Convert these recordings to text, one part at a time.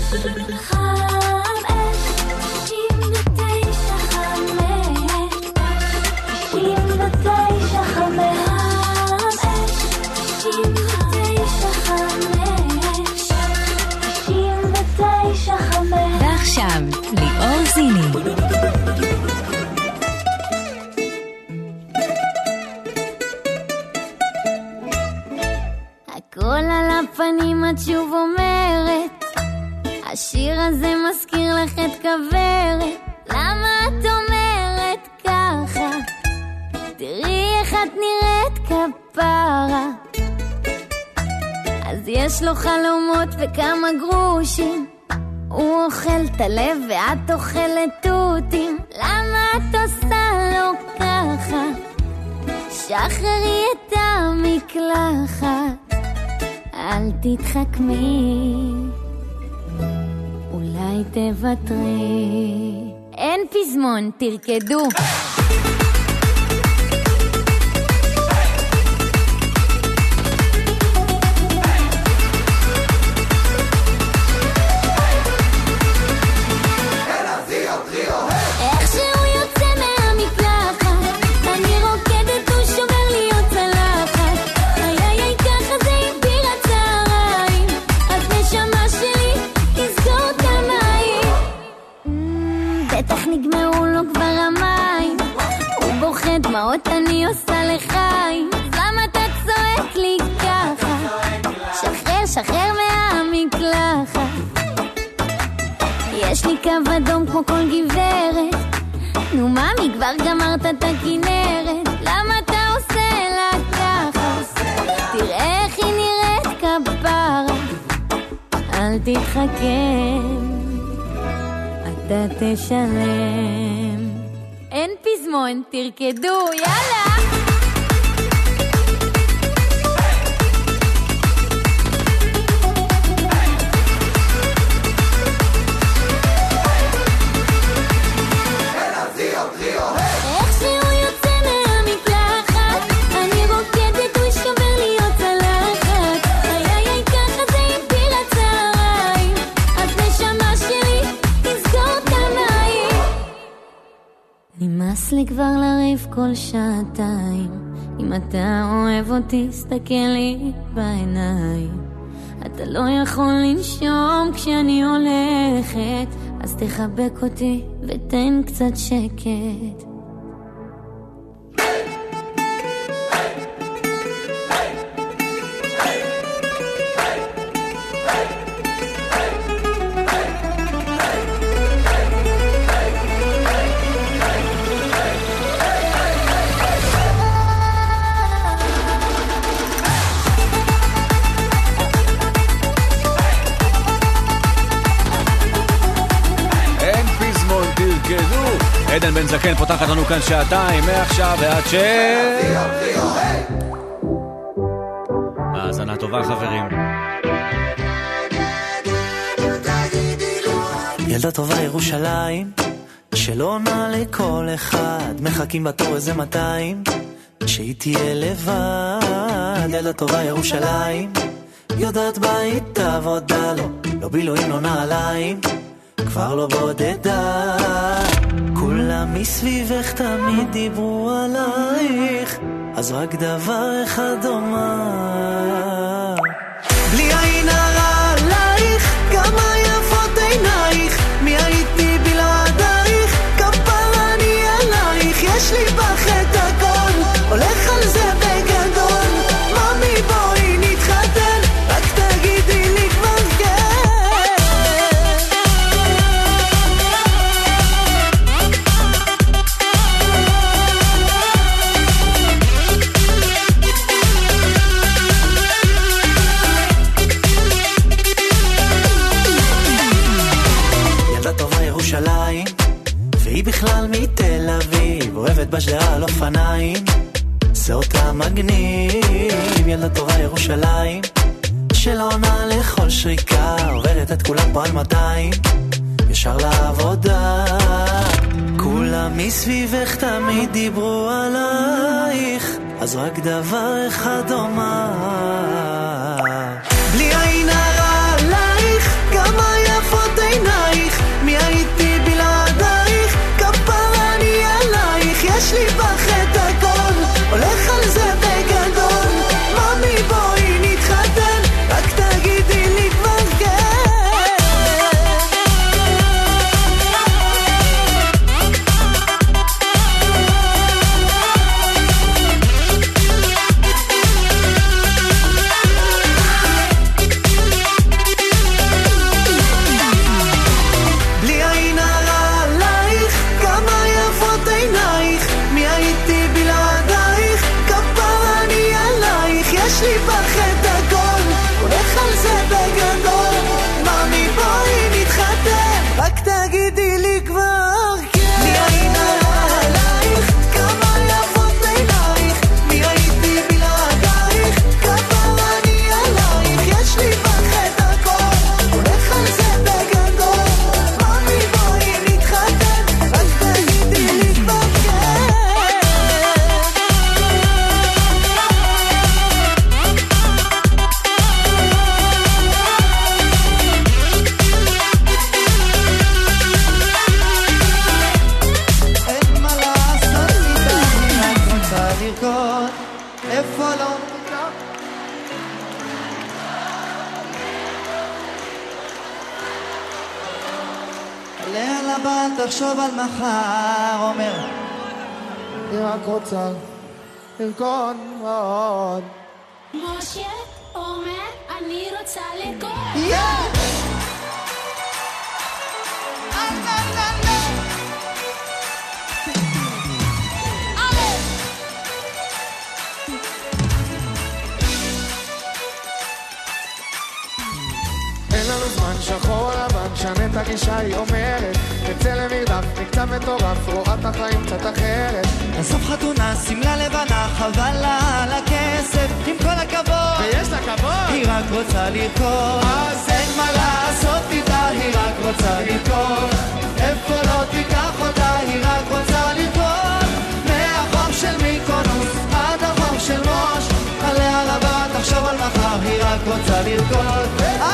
ועכשיו, ליאור זיני. הכל על הפנים את שוב אומרת, השיר הזה מזכיר לך את כברת. למה את אומרת ככה? תראי איך את נראית כפרה. אז יש לו חלומות וכמה גרושים, הוא אוכל את הלב ואת אוכלת תותים. למה את עושה לו ככה? שחררי את המקלחת, אל תתחכמי, אולי תוותרי. אין פזמון, תרקדו. דמעות אני עושה לחיים, למה אתה צועק לי ככה? שחרר, שחרר מהמקלחת. יש לי קו אדום כמו כל גברת, נו ממי כבר גמרת את הכנרת. למה אתה עושה לה ככה? תראה איך היא נראית כפרה. אל תתחכם, אתה תשלם. אין פזמון, תרקדו, יאללה! איך שהוא יוצא מהמקלחת, אני רוקדת, הוא שובר לי עוד צלחת. איי, ככה זה יפיל הצהריים, אז נשמה שלי, תסגור את המים. נמאס לי כבר לריב כל שעתיים, אם אתה אוהב אותי, סתכל לי בעיניים. אתה לא יכול לנשום כשאני הולכת, אז תחבק אותי ותן קצת שקט. עדן בן זקן פותחת לנו כאן שעתיים, מעכשיו ועד האזנה טובה חברים. ילדה טובה ירושלים, שלא עונה לכל אחד, מחכים בתור איזה 200, שהיא תהיה לבד. ילדה טובה ירושלים, יודעת בית עבודה, לא בילויים, לא נעליים, כבר לא בודדה. כולם מסביבך תמיד דיברו עלייך, אז רק דבר אחד אומר, בלי עין הרע עלייך, כמה יפות עינייך, מי הייתי בלעדייך, כפרה אני עלייך. יש לי בך את הכל, הולך על זה בגדול, ממי בואי נתחתן, רק תגידי לי כבר כן. ירושלים, והיא בכלל מתל אביב, אוהבת בשדרה על אופניים, זה אותה מגניב. ילדה טובה ירושלים, שלא עונה לכל שריקה, עוברת את כולם פה על 200, ישר לעבודה. כולם מסביבך תמיד דיברו עלייך, אז רק דבר אחד אומר, בלי עין הרע עלייך, כמה יפות הבא, תחשוב על מחר, אומר היא רק רוצה לרקוד מאוד. משה אומר אני רוצה לרקוד. אין לנו זמן, שחור לבן, שנה את הגישה, היא אומרת תצא למרדף, מקצב מטורף, רואה את החיים קצת אחרת. בסוף חתונה, סמלה לבנה, חבל לה על הכסף, עם כל הכבוד, ויש לה כבוד, היא רק רוצה לרקוד. אז אין מה לעשות איתה, היא רק רוצה לרקוד. איפה לא תיקח אותה, היא רק רוצה לרקוד. מהחוף של מיקונוס עד החוף של מוש, עליה לבא, תחשוב על מחר, היא רק רוצה לרקוד.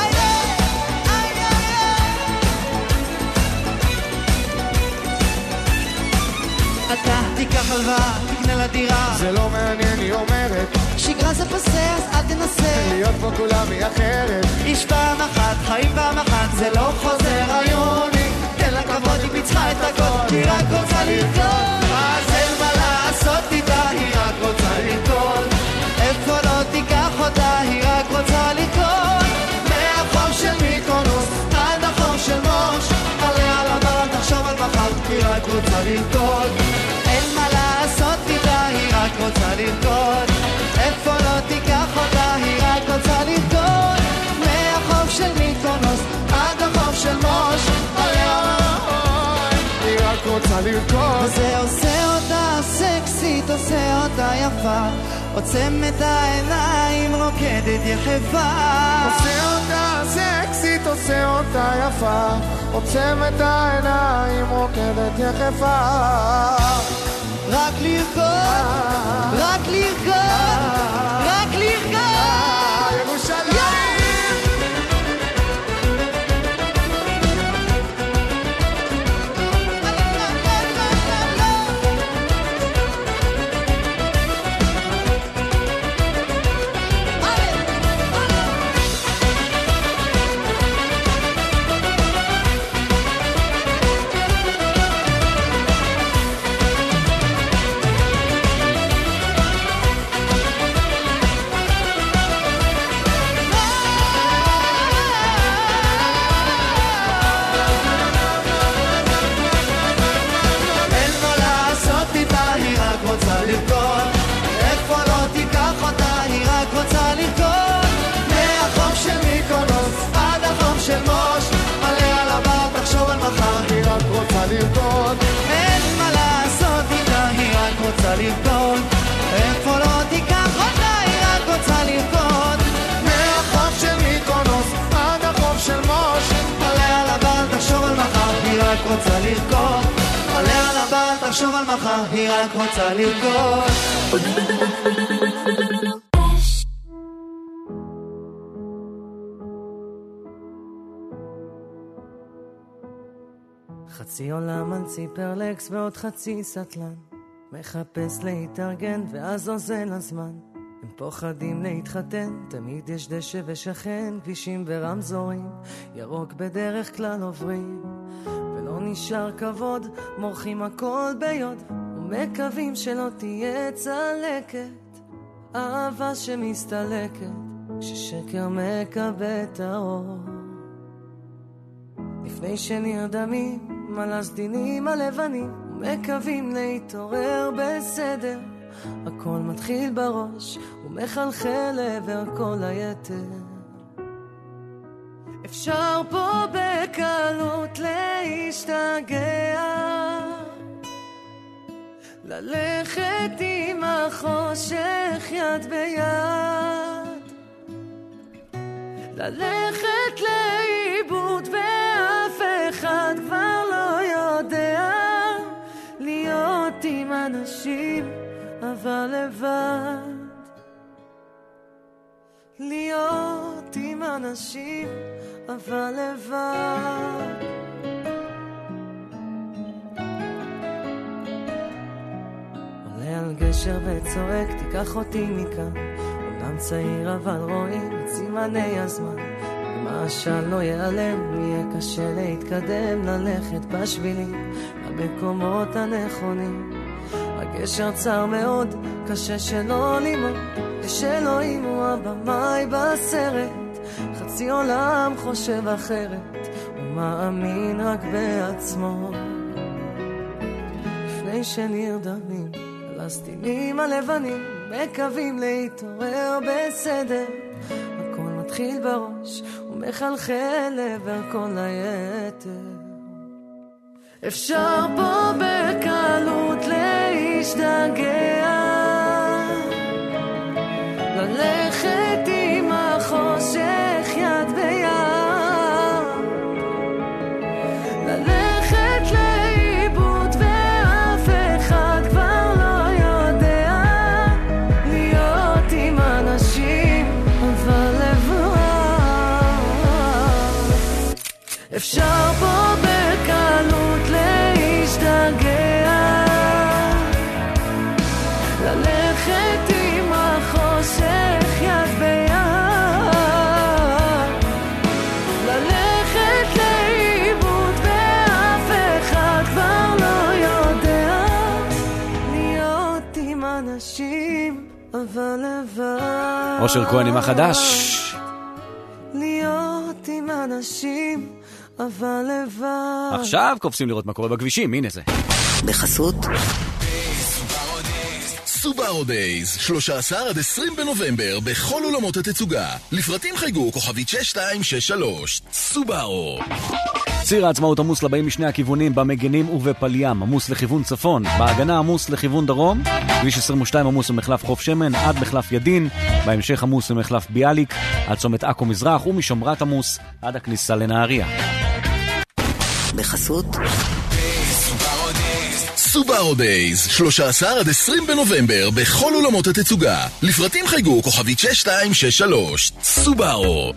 אתה תיקח הלוואה, תקנה לה דירה, זה לא מעניין, היא אומרת שגרה זה פסה, אז אל תנסה להיות פה כולם היא אחרת. איש פעם אחת, חיים פעם אחת, זה לא חוזר היוני. תן לה כבוד, היא פיצחה את הכל, היא רק רוצה לרקוד. אז אין מה לעשות איתה, היא רק רוצה לרקוד. איפה לא תיקח אותה, היא רק רוצה לרקוד. מהחוף של מיקונוס עד החוף של מוש, עליה לבא, תחשוב על מחר, היא רק רוצה לרקוד. אין מה לעשות איתה, היא רק רוצה לרקוד. איפה לא תיקח אותה, היא רק רוצה לרקוד. מהחוף של מיקונוס עד החוף של מוש, עליה היא רק רוצה לרקוד. וזה עושה אותה סקסית, עושה אותה יפה, עוצם את העיניים, רוקדת יחפה. עושה אותה סקסית, עושה אותה יפה, עוצם את העיניים, רוקדת יחפה. רק לרקוד, רק לרקוד, רק לרקוד. ירושלים של מוש, עליה לבא, תחשוב על מחר, היא רק רוצה לרקוד. אין מה לעשות איתה, היא רק רוצה לרקוד. איפה לא תיקח אותה, היא רק רוצה לרקוד. מהחוף של מיקונוס עד החוף של מוש, עליה לבא, תחשוב על מחר, היא רק רוצה לרקוד. עליה לבא, תחשוב על מחר, היא רק רוצה לרקוד. חצי עולם על ציפרלקס ועוד חצי סטלן, מחפש להתארגן ואז עוזן הזמן. הם פוחדים להתחתן, תמיד יש דשא ושכן, כבישים ורמזורים, ירוק בדרך כלל עוברים, ולא נשאר כבוד, מורחים הכל ביוד, ומקווים שלא תהיה צלקת, אהבה שמסתלקת, כששקר מקבל את האור. לפני שנרדמים על הסדינים הלבנים, ומקווים להתעורר בסדר, הכל מתחיל בראש ומחלחל לעבר כל היתר. אפשר פה בקלות להשתגע, ללכת עם החושך יד ביד, ללכת לאיבוד ואף אחד כבר לא יודע, להיות עם אנשים אבל לבד, להיות עם אנשים אבל לבד. עולה על גשר וצורק תיקח אותי מכאן, אומנם צעיר אבל רואים את סימני הזמן, מה העשן לא ייעלם, יהיה קשה להתקדם, ללכת בשבילים, במקומות הנכונים. הגשר צר מאוד, קשה שלא לימוד, יש אלוהים הוא הבמאי בסרט, חצי עולם חושב אחרת, הוא מאמין רק בעצמו. לפני שנרדמים, הלסטינים הלבנים, מקווים להתעורר בסדר, הכל מתחיל בראש ומחלחל לעבר כל היתר. אפשר פה בקלות להשתגע, ללכת עם החושך יד ביד, ללכת לאיבוד ואף אחד כבר לא יודע, להיות עם אנשים אבל לבד. אפשר פה בקלות להשתגע, ללכת עם החושך יד ביד, ללכת לאיבוד ואף אחד כבר לא יודע, להיות עם אנשים אבל לבד. אושר כהן עם החדש, להיות עם אנשים אבל לבד. עכשיו קופצים לראות מה קורה בכבישים, הנה זה בחסות סובארו דייז, 13 עד 20 בנובמבר בכל אולמות התצוגה. לפרטים חייגו כוכבית 6263. סובארו. ציר העצמאות עמוס לבאים משני הכיוונים, במגנים ובפליים, עמוס לכיוון צפון, בהגנה עמוס לכיוון דרום, כביש 22 עמוס במחלף חוף שמן עד מחלף ידין, בהמשך עמוס במחלף ביאליק עד צומת עכו מזרח, ומשמרת עמוס עד הכניסה לנהריה. בחסות סובארו דייז, 13 עד 20 בנובמבר בכל אולמות התצוגה. לפרטים חייגו כוכבית 6263. סובארו.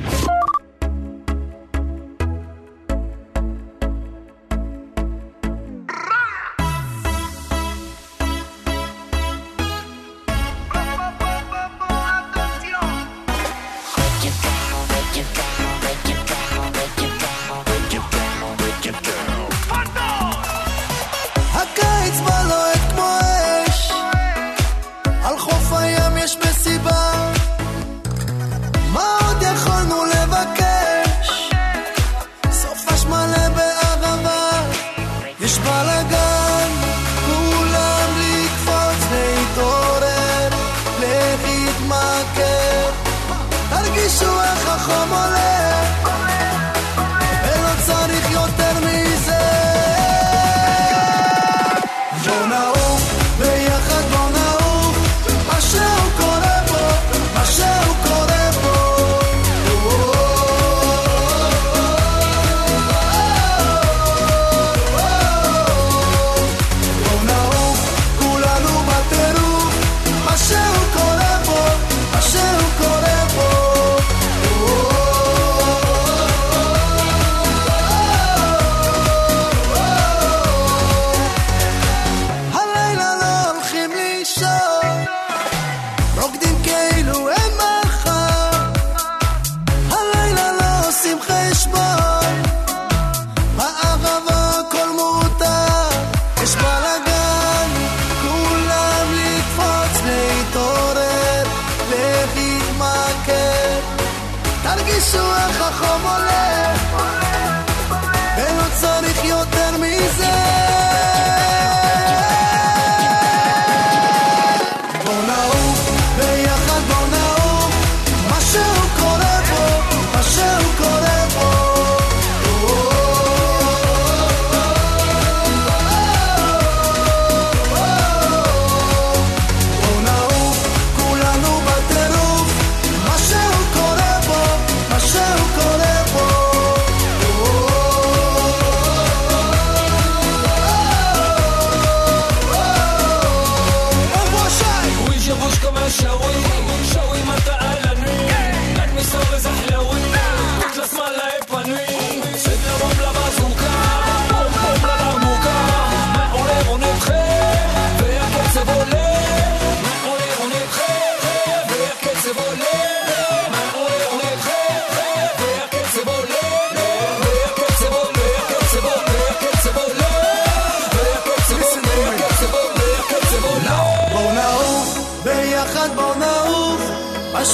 משהו קורה פה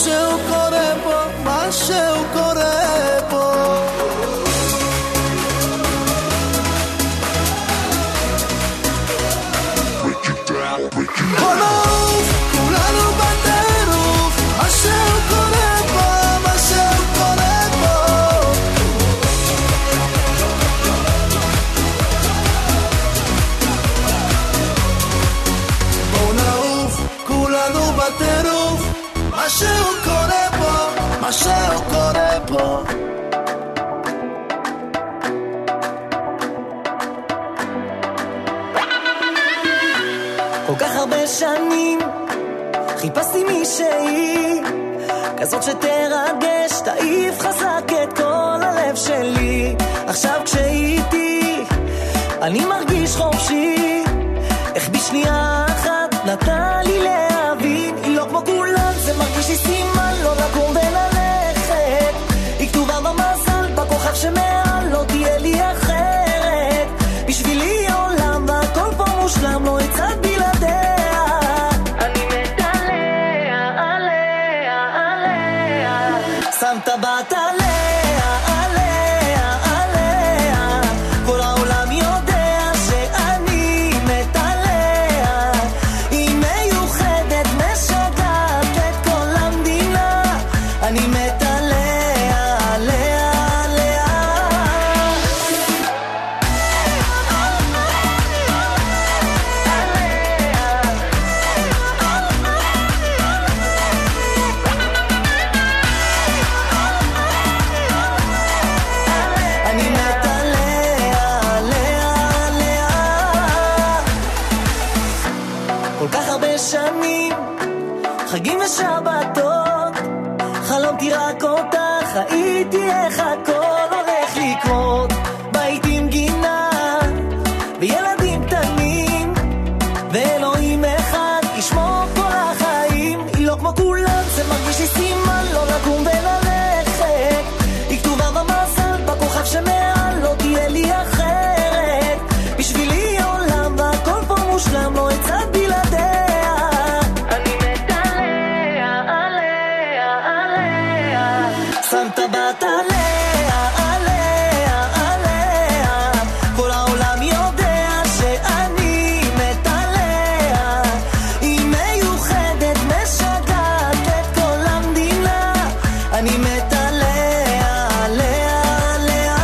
משהו קורה פה, משהו קורה פה. בוא נעוף, כולנו בטירוף, משהו קורה פה, משהו קורה פה. בוא נעוף, כולנו בטירוף, משהו קורה פה, משהו קורה פה. כל כך הרבה שנים חיפשתי מישהי כזאת שתרגש, תעיף חזק את כל הלב שלי. עכשיו כשהייתי אני מרגיש חופשי, איך בשנייה אחת נתן לי להבין, היא לא כמו כולם, זה מרגיש לי סימן לא לקום וללכת. היא כתובה במזל, בכוכב שמעל, לא תהיה לי אחרת. בשבילי עולם והכל פה מושלם, לא הצעת בלעדיה. אני מת עליה, עליה, עליה. שמת בת עליה, עליה, עליה. כל העולם יודע שאני מת עליה. היא מיוחדת, משגעת את כל המדינה. אני מת עליה, עליה, עליה. אני מת עליה, עליה, עליה. כל כך הרבה שנים, חגים ושבתות, חלומתי רק אותך, ראיתי איך הכל הולך לקרות. בית עם גינה וילדים קטנים, ואלוהים אחד ישמור כל החיים. היא לא כמו כולם, זה מרגיש לי סימן לא לקום וללכת. היא כתובה במזל, בכוכב שמעל, לא תהיה לי אחרת. בשבילי עולם והכל פה מושלם, לא הצעת בלעדיה. אני מת עליה, עליה, עליה. שמת בת עליה, עליה, עליה. כל העולם יודע שאני מת עליה. היא מיוחדת, משגעת את כל המדינה. אני מת עליה, עליה, עליה.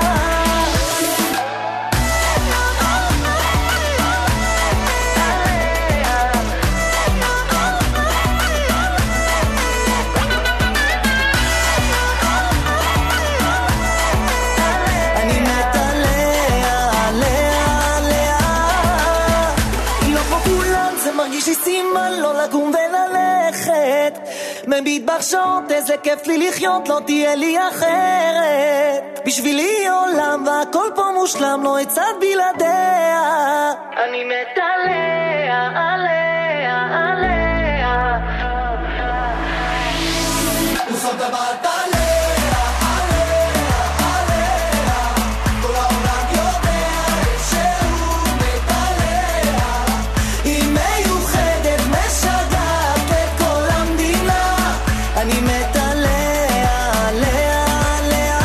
אני מת עליה, עליה, עליה. היא לא כמו כולם, זה מרגיש לי סימן לא לקום וללכת. מביט בחשות, איזה כיף לי לחיות, לא תהיה לי אחרת. בשבילי עולם והכל פה מושלם, לא הצעת בלעדיה. אני מת עליה, עליה, עליה. הוא שם את הבת עליה, עליה, עליה. כל העולם יודע שהוא מת עליה. היא מיוחדת, משגעת את כל המדינה. אני מת עליה, עליה, עליה.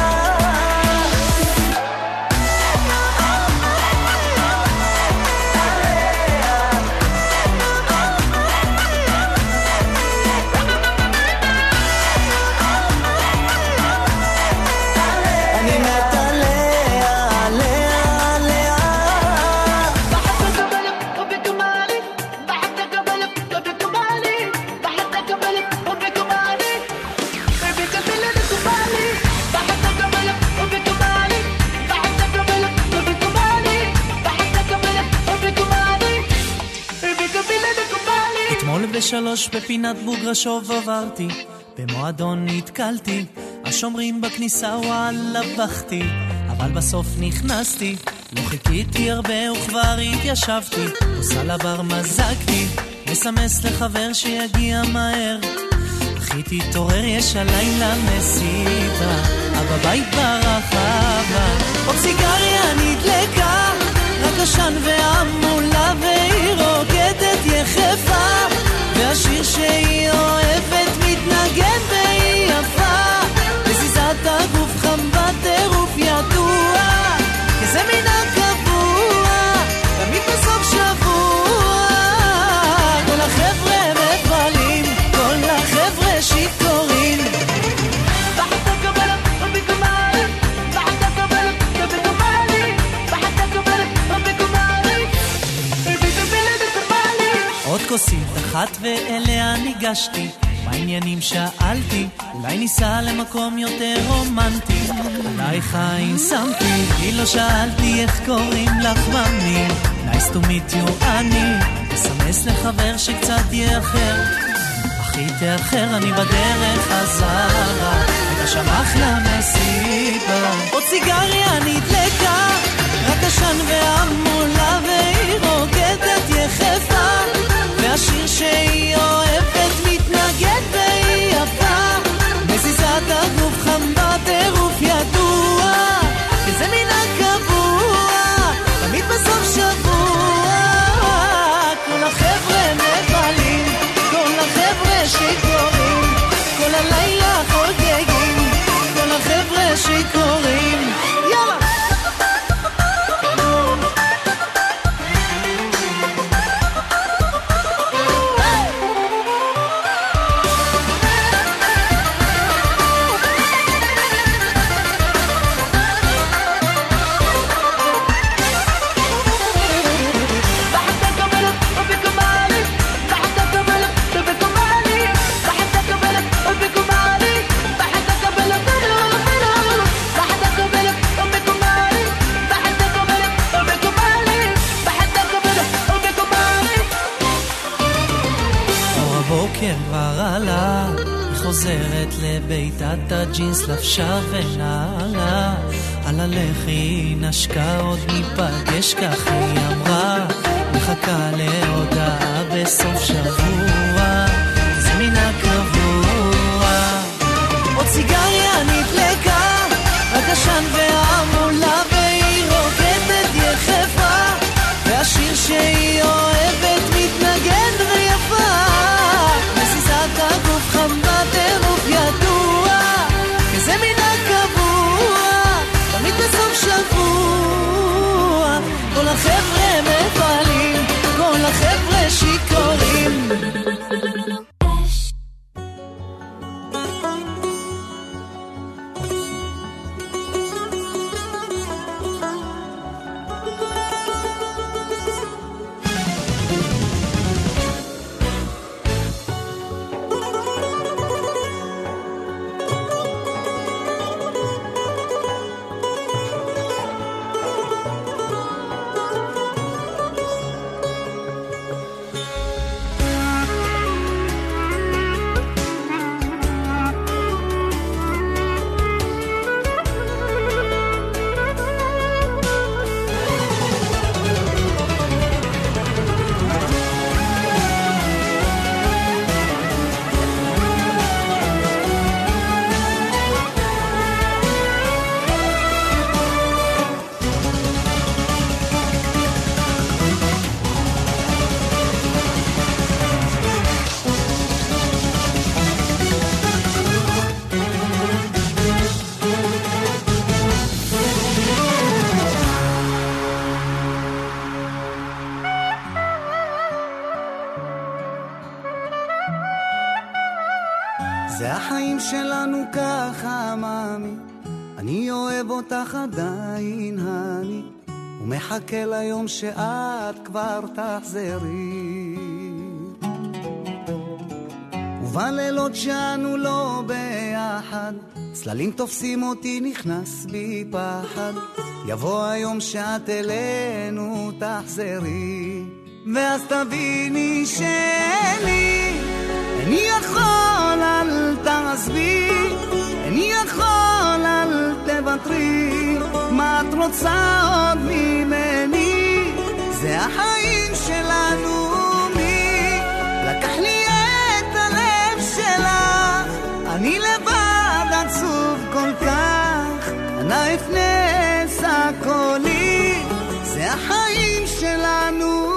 אני מת עליה, עליה, עליה. אתמול בשלוש בפינת בוגרשוב עברתי, במועדון נתקלתי, השומרים בכניסה וואלה בכתי, אבל בסוף נכנסתי, לא חיכיתי הרבה וכבר התיישבתי, עושה לבר מזגתי, מסמס לחבר שיגיע מהר, אחי תתעורר יש הלילה מסיבה, אבא בית ברחבה, עוד סיגריה נדלקה, רק עשן והמולה והיא רוקדת יחפה, והשיר שהיא אוהבת מתנגן כוסית אחת ואליה ניגשתי, מה העניינים שאלתי, אולי ניסע למקום יותר רומנטי, עליי חיים שמתי, כי לא שאלתי איך קוראים לך ממי, nice to meet you אני, מסמס לחבר שקצת יאחר, אחי תאחר אני בדרך חזרה, רגע אחלה מסיבה, עוד סיגריה נדלקה, רק עשן והמולה והיא רוקדת יחפה, והשיר שהיא אוהבת מתנגד והיא יפה, מזיזת הגוף חם בטירוף ידוע, כזה מן הקבוע, תמיד בסוף שבוע, כל החבר'ה מבלים, כל החבר'ה שיכורים, כל הלילה חוגגים, כל החבר'ה שיכורים, יאללה! חוזרת לביתת הג'ינס לבשה ונעלה על הלחי נשקה עוד ניפגש כך היא אמרה מחכה להודעה בסוף שבוע זה מן הקבוע עוד סיגריה נדלקה רק עשן והמולה והיא רוקדת יחפה והשיר שהיא אוהבת מתנגן ויפה מסיזת הגוף חם בטירוף ידוע כזה מן הקבוע תמיד בסוף שבוע כל החבר'ה מבלים כל החבר'ה שיכורים זה החיים שלנו ככה מאמי אני אוהב אותך עדיין אני ומחכה ליום שאת כבר תחזרי ובלילות שאנו לא ביחד צללים תופסים אותי נכנס בי פחד יבוא היום שאת אלינו תחזרי ואז תביני שלי אני יכול אל תעזבי אני יכול אל תוותרי מה את רוצה עוד ממני זה החיים שלנו מי לקח לי את הלב שלך אני לבד עצוב כל כך אנא אפנס הקולי זה החיים שלנו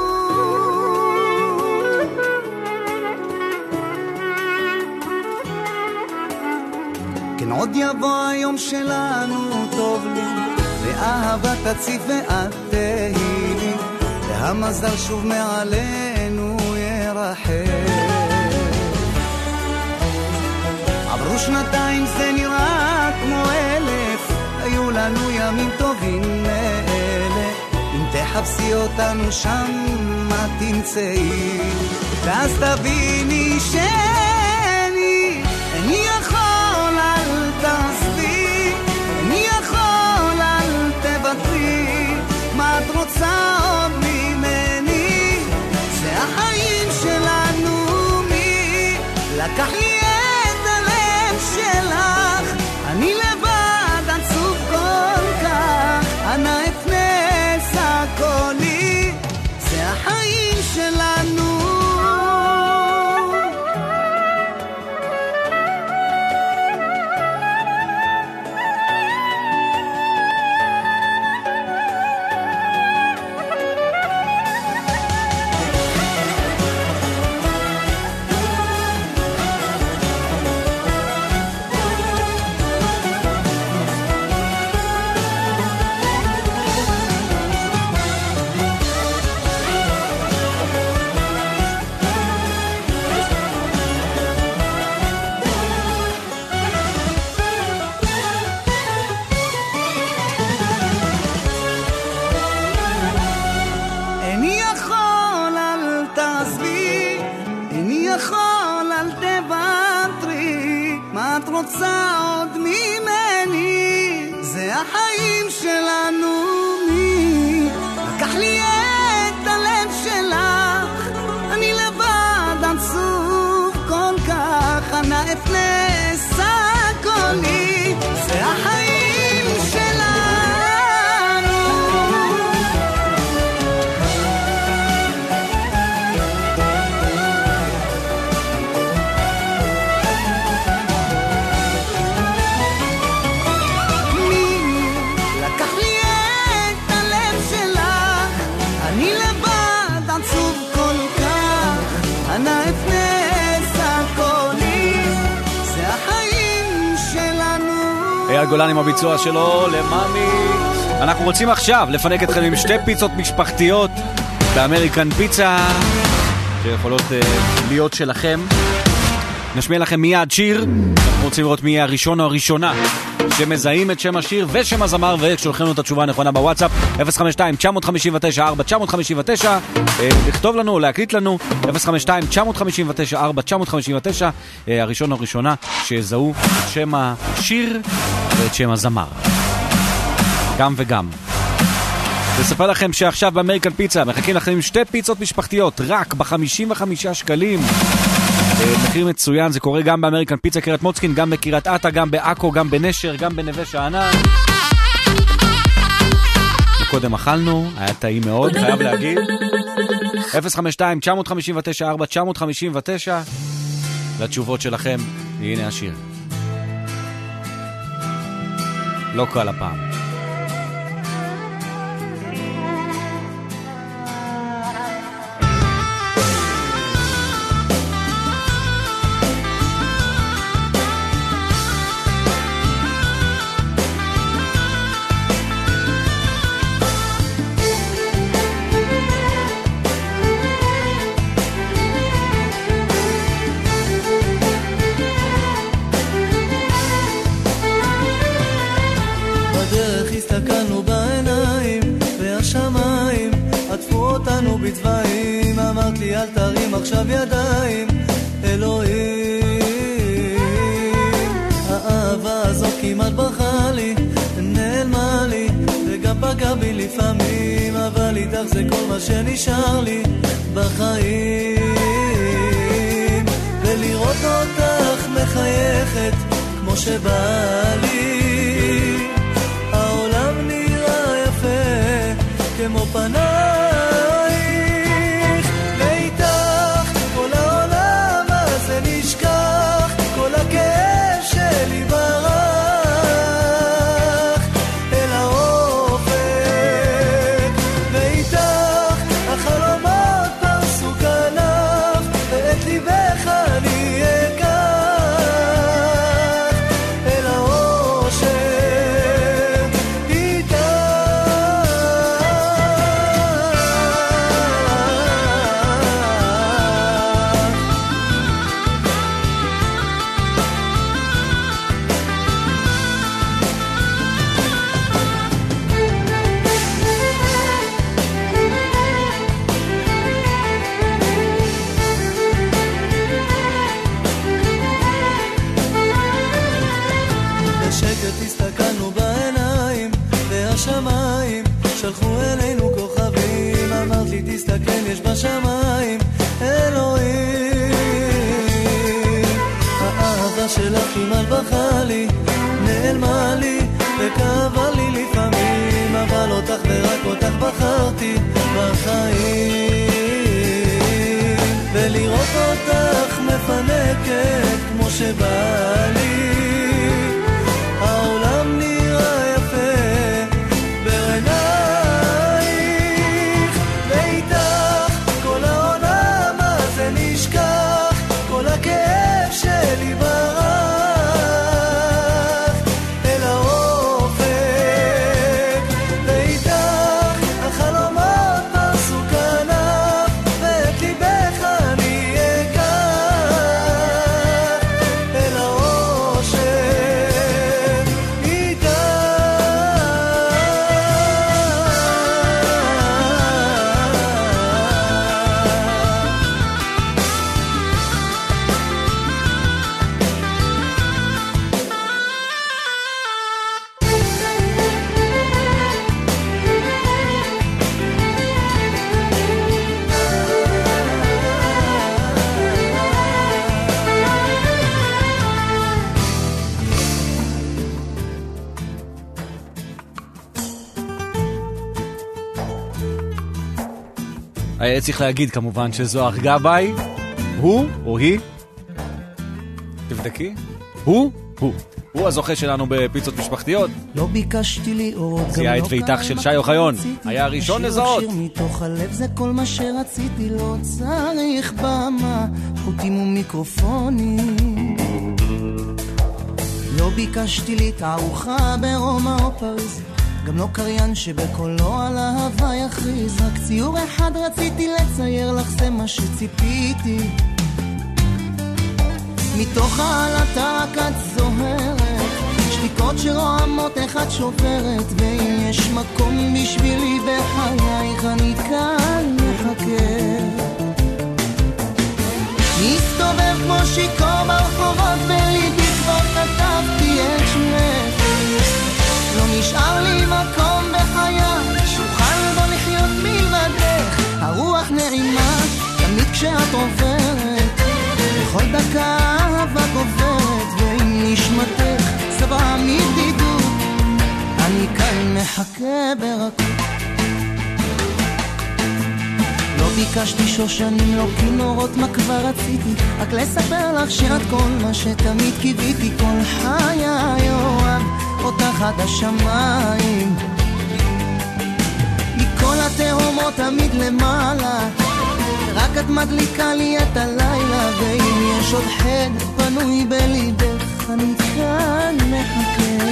כן עוד יבוא היום שלנו טוב לי ואהבה תציף ואת תהי לי והמזל שוב מעלינו ירחב עברו שנתיים זה נראה כמו 1000 היו לנו ימים טובים מאלה אם תחפשי אותנו שם מה תמצאי, ואז תביני שאני איני יכול אל תעזבי, איני יכול אל תוותרי, מה את רוצה עוד ממני, זה החיים שלנו, מי לקח לי את הלב שלך, אני לבד עצוב כל כך, אנא אפנס הקולי, זה החיים שלנו. רוצה עוד ממני, זה החיים שלנו, מי לקח לי את הלב שלך, אני לבד עצוב כל כך, אנא אפנס הקולי, זה החיים שלנו. אייל גולן עם הביצוע שלו למאמי. אנחנו רוצים עכשיו לפנק אתכם עם שתי פיצות משפחתיות באמריקן פיצה שיכולות להיות שלכם. נשמיע לכם מיד שיר, אנחנו רוצים לראות מי יהיה הראשון או הראשונה שמזהים את שם השיר ושם הזמר ושולחים לנו את התשובה הנכונה בוואטסאפ 052-959-4959. לכתוב לנו, להקליט לנו 052-959-4959. הראשון או הראשונה שיזהו את שם השיר ואת שם הזמר, גם וגם. נספר לכם שעכשיו באמריקן פיצה מחכים לכם עם שתי פיצות משפחתיות רק ב-55 שקלים. מחיר מצוין, זה קורה גם באמריקן פיצה קריית מוצקין, גם בקריית אתא, גם בעכו, גם בנשר, גם בנווה שאנן. קודם אכלנו, היה טעים מאוד, חייב להגיד. 052-959-4959 לתשובות שלכם. הנה השיר. לא קל הפעם. בצבעים, אמרת לי אל תרים עכשיו ידיים, אלוהים, האהבה הזאת כמעט ברחה לי, נעלמה לי וגם פגע בי לפעמים, אבל איתך זה כל מה שנשאר לי בחיים, ולראות אותך מחייכת כמו שבא לי, העולם נראה יפה כמו פניי, כאבה לי לפעמים, אבל אותך ורק אותך בחרתי בחיים, ולראות אותך מפנקת כמו שבא לי, העולם נראה יפה בעינייך, ואיתך כל העולם הזה נשכח, כל הכאב שלי ברח אל האופק, ואיתך החלומות פרסו כנף, ואת ליבך אני אקח אל האושר איתך. צריך להגיד כמובן שזוהר גבאי, הוא או היא, תבדקי, הוא הזוכה שלנו בפיצות משפחתיות. לא ביקשתי לראות, זיהה את ואיתך של שי אוחיון, היה הראשון לזהות. שיר מתוך הלב זה כל מה שרציתי, לא צריך במה, חוטים ומיקרופונים. לא ביקשתי לי תערוכה ברומא או פריז, גם לא קריין שבקולו על אהבה יכריז, רק ציור אחד רציתי לצייר לך, זה מה שציפיתי. מתוך העלתה רק את זוהרת, שתיקות שרועמות איך את שוברת, ואם יש מקום בשבילי בחייך אני כאן מחכה. מסתובב כמו שיקום ברחובות, בליבי כבר כתבתי את שמך, לא נשאר לי מקום בחיי שאוכל בו לחיות מלבדך, הרוח נעימה תמיד כשאת עוברת, בכל דקה אהבה גוברת, ואם נשמתך שבעה מבדידות אני כאן מחכה ברכות. לא ביקשתי שושנים, לא כינורות, מה כבר רציתי, רק לספר לך שאת כל מה שתמיד קיוויתי, כל חיי אוהב אותך עד השמיים, מכל התהומות תמיד למעלה, רק את מדליקה לי את הלילה, ואם יש עוד חדר פנוי בליבך אני כאן מחכה.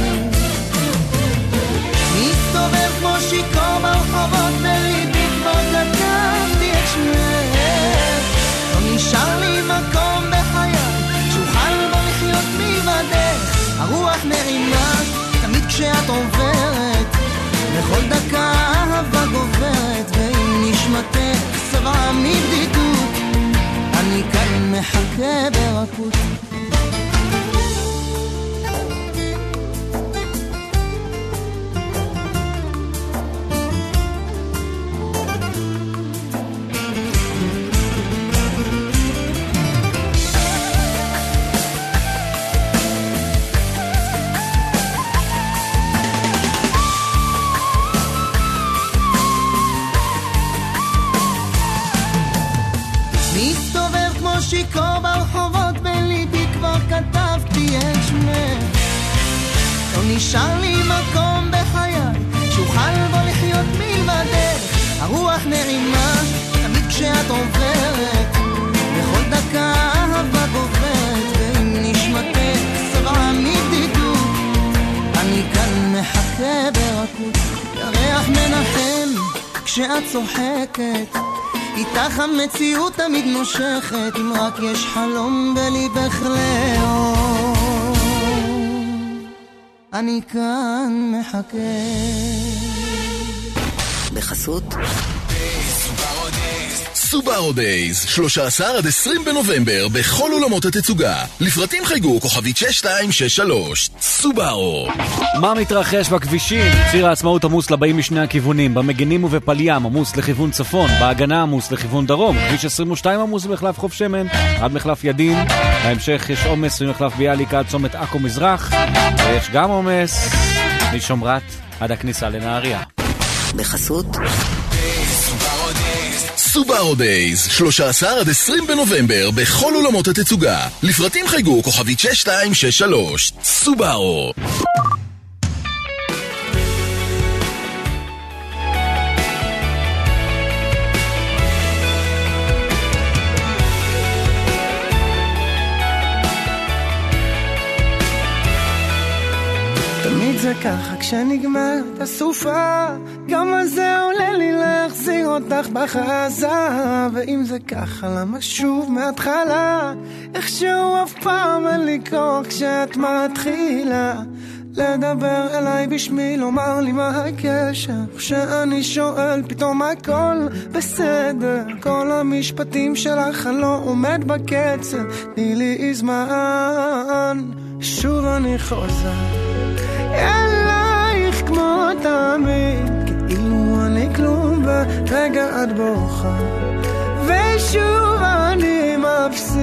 מסתובב כמו שיקום ברחובות, בליבי כבר כתבתי את שמך, לא נשאר לי מקום בחיי שאוכל בו לחיות מלבדך, הרוח נעימה תמיד כשאת עוברת, בכל דקה אהבה גוברת, ואם נשמתך שבעה מבדידות אני כאן מחכה ברכות. שיקור ברחובות, בליבי כבר כתבתי את שמך, לא נשאר לי מקום בחיי שאוכל בו לחיות מלבדך, הרוח נעימה תמיד כשאת עוברת, בכל דקה אהבה גוברת, ואם נשמתך שבעה מבדידות אני כאן מחכה ברכות. ירח מנחם כשאת צוחקת, איתך המציאות תמיד נושכת, אם רק יש חלום בליבך לאור אני כאן מחכה. בחסות סובארו דייז, 13 עד 20 בנובמבר בכל אולמות התצוגה. לפרטים חייגו כוכבית 6263. סובארו. מה מתרחש בכבישים? ציר העצמאות עמוס לבאים משני הכיוונים, במגנים ובפלים עמוס לכיוון צפון, בהגנה עמוס לכיוון דרום, כביש 22 עמוס במחלף חוף שמן עד מחלף ידין, בהמשך יש עומס במחלף ביאליק עד צומת עכו מזרח, ויש גם עומס משומרת עד הכניסה לנהריה. בחסות סובארו דייז, 13 עד 20 בנובמבר בכל אולמות התצוגה. לפרטים חייגו כוכבית 6263. סובארו. תמיד זה ככה כשנגמרת הסופה, כמה זה עולה לי להחזיר אותך בחזרה. ואם זה ככה למה שוב מההתחלה, איכשהו אף פעם אין לי כוח כשאת מתחילה לדבר אליי בשמי, לומר לי מה הקשר. כשאני שואל פתאום הכל בסדר, כל המשפטים שלך אני לא עומד בקצב. תני לי זמן, שוב אני חוזר אלייך כמו תמיד, כאילו אני כלום ורגע את בוכה, ושוב אני מפסיק.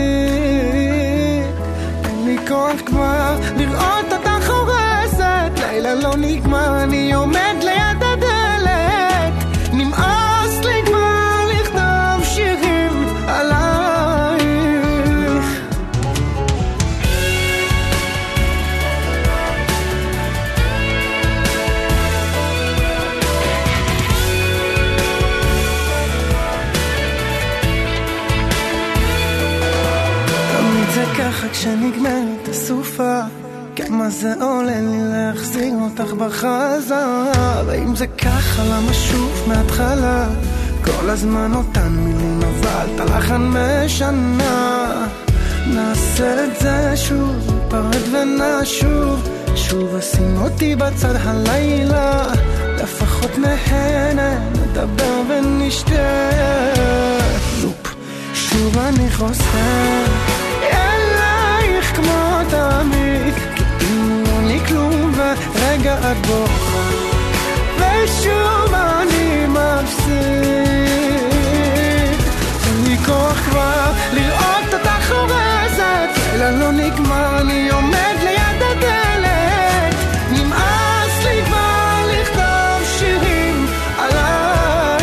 אין לי כוח כבר לראות אותך הורסת, לילה לא נגמר, אני עומד ליד הדלת. נמאס לי כבר לכתוב שירים עלייך. ככה כשנגמרת הסופה, כמה זה עולה לי להחזיר אותך בחזרה. ואם זה ככה למה שוב מההתחלה, כל הזמן אותן מילים אבל את הלחן משנה. נעשה את זה שוב, פרד ונשוב, שוב אשים אותי בצד הלילה, לפחות נהנה, נדבר ונשתה. לופ, שוב אני חוסר אלייך כמו תמיד, כאילו אני כלום ורגע את בוכה, ושוב אני מפסיד. אין לי כוח כבר לראות אותך הורסת, לילה לא נגמר, אני עומד ליד הדלת. נמאס לי כבר לכתוב שירים עלייך.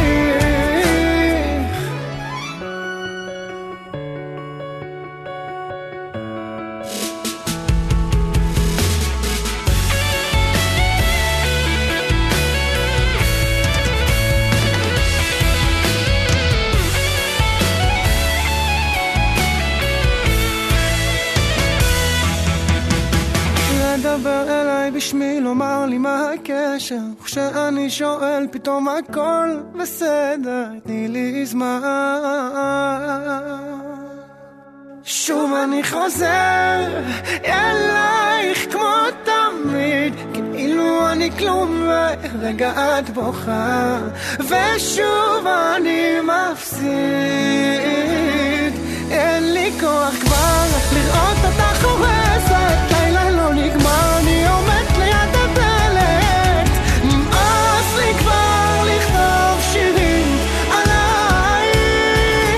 לדבר אליי בשמי, לומר לי מה הקשר, כשאני שואל פתאום הכל בסדר. תני לי זמן, שוב אני חוזר אלייך כמו תמיד, כאילו אני כלום ורגע את בוכה, ושוב אני מפסיד. אין לי כוח כבר לראות אותך הורסת, לילה לא נגמר, אני עומד ליד הדלת. נמאס לי כבר לכתוב שירים עלייך.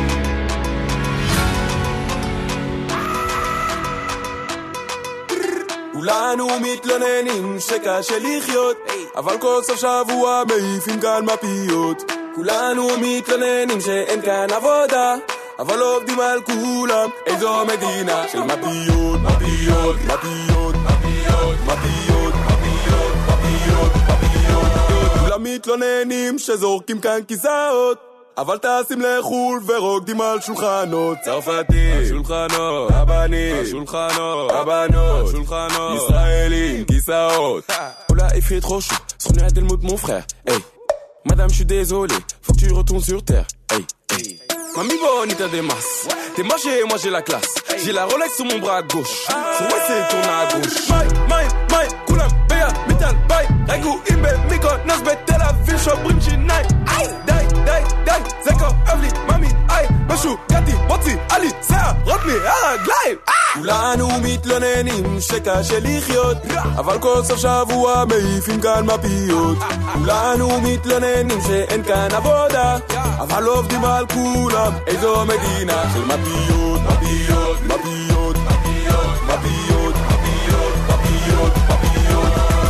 כולנו מתלוננים שקשה לחיות, אבל כל סוף שבוע מעיפים כאן מפיות. כולנו מתלוננים שאין כאן עבודה, אבל עובדים על כולם. איזו מדינה של מפיות, מפיות, מפיות, מפיות, מפיות, מפיות, מפיות, מפיות. כולם מתלוננים שזורקים כאן כיסאות, אבל טסים לחול ורוקדים על שולחנות. צרפתי, שולחנות, הבנים, שולחנות, הבנות, שולחנות, ישראלים, כיסאות. Oula, il fait trop chaud, ce qu'on est à Delmout mon frère. Hey, madame, je suis désolé, faut que tu retournes sur terre. Hey, hey. Mamie bonita des masses, t'es moche et moi j'ai la classe. J'ai la Rolex sur mon bras gauche, sur ouais c'est tourne à gauche. Mai, koulam, beya, metal, bye. Regu, imbe, mikon, nasbet, Tel Aviv, shobrim, jinai. Aïe, die, zeko, avli, mami, aïe. משהו, גתי, מוצי, עלי, שיער, רוטמי, הרגליים. כולנו מתלוננים שקשה לחיות, אבל כל סוף שבוע מעיפים כאן מפיות. כולנו מתלוננים שאין כאן עבודה, אבל עובדים על כולם. איזו מדינה של מפיות, מפיות, מפיות, מפיות, מפיות, מפיות, מפיות, מפיות.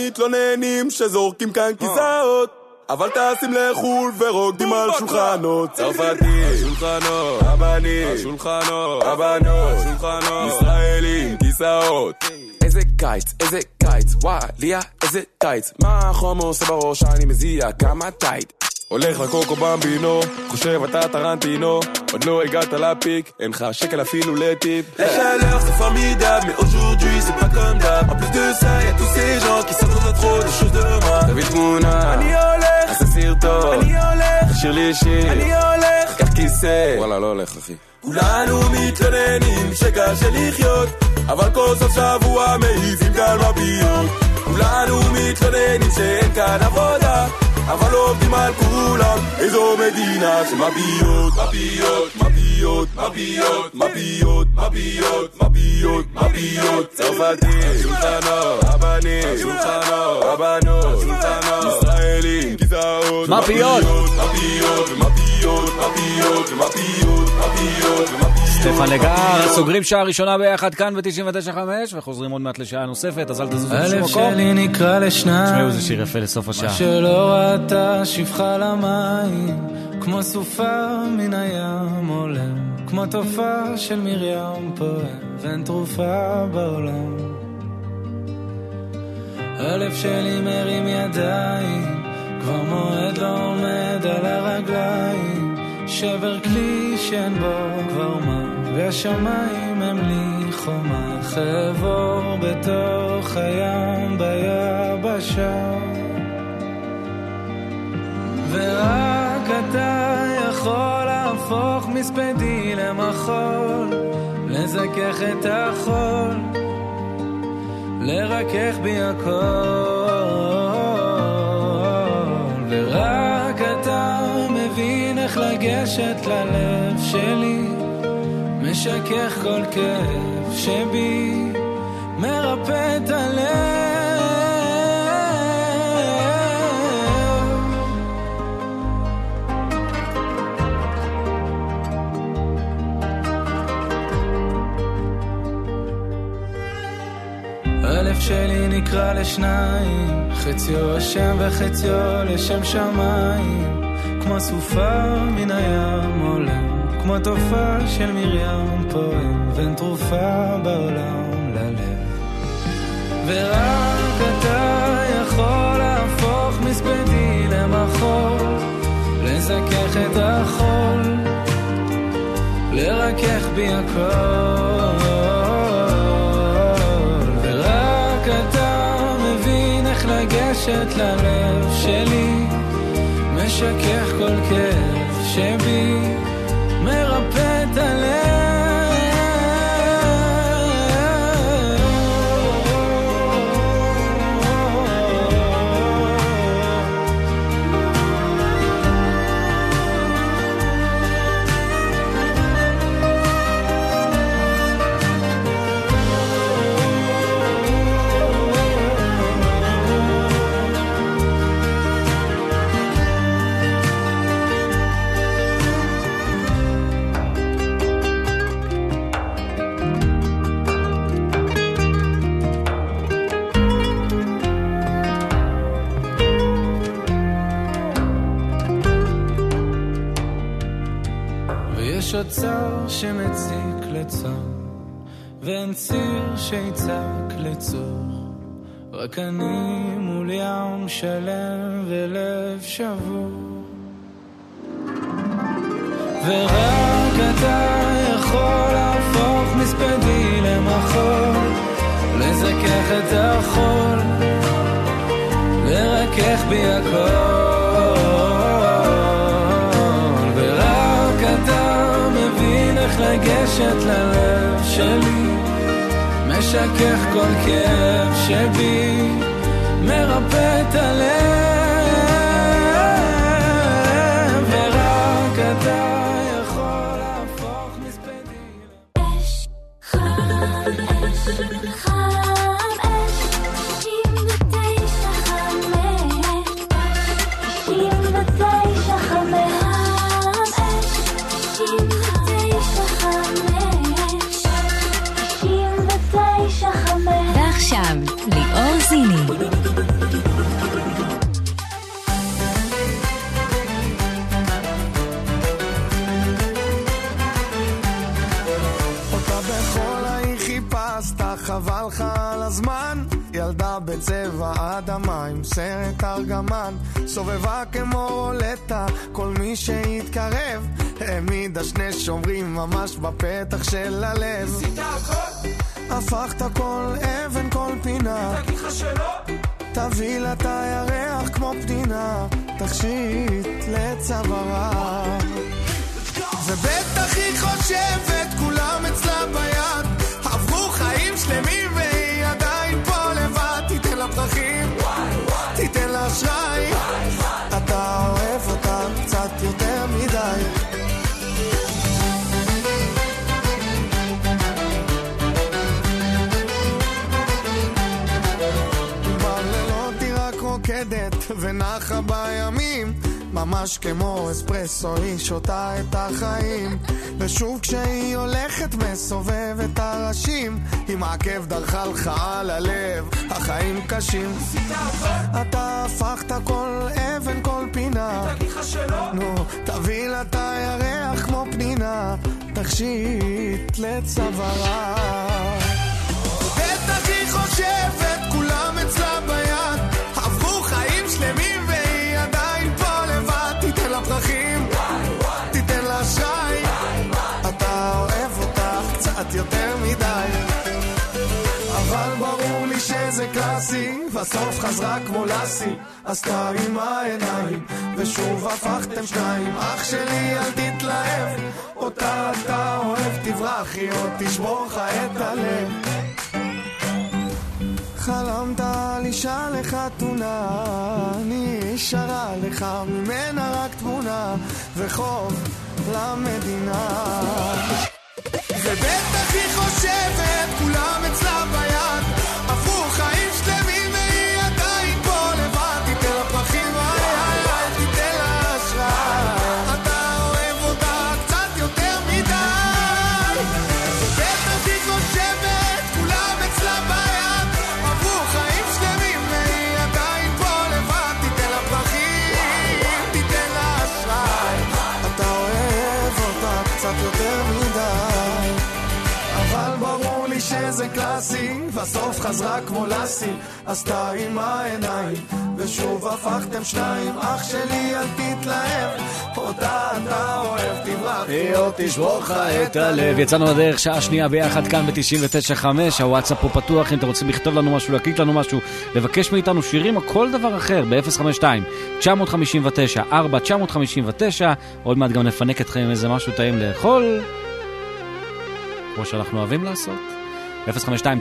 מתלוננים שזורקים כאן כיסאות, אבל טסים לחול ורוקדים על שולחנות. צרפתי, שולחנות, הבנים, שולחנות, הבנות, שולחנות, ישראלים, כיסאות. איזה קיץ, איזה קיץ, וואי, ליה, איזה קיץ. מה החומר עושה בראש, אני מזיע כמה טייט. הולך לקוקו במבינו, חושב אתה טרנטינו, עוד לא הגעת לפיק, אין לך שקל אפילו לטיפ. La chaleur c'est formidable, mais aujourd'hui c'est pas comme d'hab. En plus de ça, y'a tous ces gens qui s'attendent à trop de choses de moi. תביא תמונה, אני הולך, עשה סרטון, אני הולך, שיר לי שיר, אני הולך, קח כיסא, וואלה לא הולך אחי. כולנו מתלוננים שקשה לחיות, אבל כל סוף שבוע מעיפים כאן מפיות. כולנו מתלוננים שאין כאן עבודה, אבל לא עובדים על כולם. איזו מדינה שמביות, מביות, מביות, מביות, מביות, מביות, מביות, מביות. צרפתי, שולחנות, הבנים, שולחנות, הבנות, שולחנות, ישראלים, כיסאות, מביות, מביות, מביות, מביות, מביות, מביות, מביות. סטפן לגר, סוגרים שעה ראשונה ביחד כאן ב-99.5 וחוזרים עוד מעט לשעה נוספת, אז אל תזוזו בשום מקום. הלב שלי נקרא לשניים, תשמעו, זה שיר יפה לסוף השעה. מה שלא ראתה שפחה למים, כמו סופה מן הים עולם, כמו תופעה של מרים פועם, ואין תרופה בעולם. הלב שלי מרים ידיים, כבר מועד לא עומד על הרגליים, שבר כלי שאין בו כבר מה, והשמיים הם לי חומה, חבור בתוך הים ביבשה, ורק אתה יכול להפוך מספדי למחול, לזכך את החול, לרכך בי הכל, ורק אתה מבין איך לגשת ללב שלי, משכך כל כאב שבי, מרפא את הלב. הלב שלי נקרא לשניים, חציו השם וחציו לשם שמיים, כמו סופה מן הים עולם, כמו תופעה של מרים פועם, ואין תרופה בעולם ללב. ורק אתה יכול להפוך מספדי למחול, לזכך את החול, לרכך בי הכל, ורק אתה מבין איך לגשת ללב שלי, משכך כל כאב שבי, מרפא את הלב. צר שמציק לצר, ואין ציר שיצק לצור, רק אני מול ים שלם ולב שבור, ורק אתה יכול להפוך מספדי למחול, לזכך את החול, לרכך בי הכל, איך לגשת ללב שלי, משכך כל כאב שבי, מרפא את הלב, ורק אתה יכול להפוך מספדי. אש, חם, אש, חם, אש, 99.5 ועכשיו, ליאור זיני. חבל לך על הזמן, ילדה בצבע אדמה עם סרט ארגמן, סובבה כמו רולטה, כל מי שהתקרב העמידה שני שומרים ממש בפתח של הלב. עשית הכל, הפכת כל אבן כל פינה, תגיד לך שלא, תביא לה את הירח כמו פנינה, תכשיט לצווארה. ובטח היא חושבת כולם אצלה ביד, עברו חיים שלמים והיא עדיין פה לבד. תיתן לה פרחים, תיתן לה אשראי, אתה אוהב אותה קצת יותר מדי. בלילות היא רק רוקדת ונחה בימים, ממש כמו אספרסו היא שותה את החיים. ושוב כשהיא הולכת מסובב את הראשים, היא מעקב דרכה לך על הלב, החיים קשים. אתה הפכת כל אבן כל פינה, תגיד לך שלא, נו תביא לה את הירח כמו פנינה, תכשיט לצווארה. בטח היא חושבת כולם אצלה ביד, עברו חיים שלמים והיא עדיין פה לבד. תיתן לה פרחים, תיתן לה אשראי, אתה אוהב אותך קצת יותר מדי. אבל ברור לי שזה קלאסי, בסוף חזרה כמו לסי, עשתה עם העיניים ושוב הפכתם שניים. אח שלי אל תתלהב, אותה אתה אוהב, תברחי או תשבור לך את הלב. חלמת על אישה לחתונה, נשארה לך ממנה רק תמונה וחוב למדינה. ובטח היא חושבת כולם אצלה ביד, עברו חיים שלמים והיא עדיין פה לבד. תיתן לה פרחים, תיתן לה אשראי, אתה אוהב אותה קצת יותר מדי. ובטח היא חושבת כולם אצלה ביד, עברו חיים שלמים והיא עדיין פה לבד. תיתן לה פרחים, תיתן לה אשראי, אתה אוהב אותה קצת יותר מדי. אבל ברור לי שזה קלאסי, בסוף חזרה כמו לסי, עשתה עם העיניים ושוב הפכתם שניים. אח שלי אל תתלהב, אותה אתה אוהב, תברח או תשבור לך את הלב. יצאנו לדרך, שעה שנייה ביחד כאן ב-99.5. הוואטסאפ פה פתוח אם אתם רוצים לכתוב לנו משהו, להקליט לנו משהו, לבקש מאיתנו שירים או כל דבר אחר ב-052-959-4959. עוד מעט גם נפנק אתכם עם איזה משהו טעים לאכול, כמו שאנחנו אוהבים לעשות. 052-959-4959,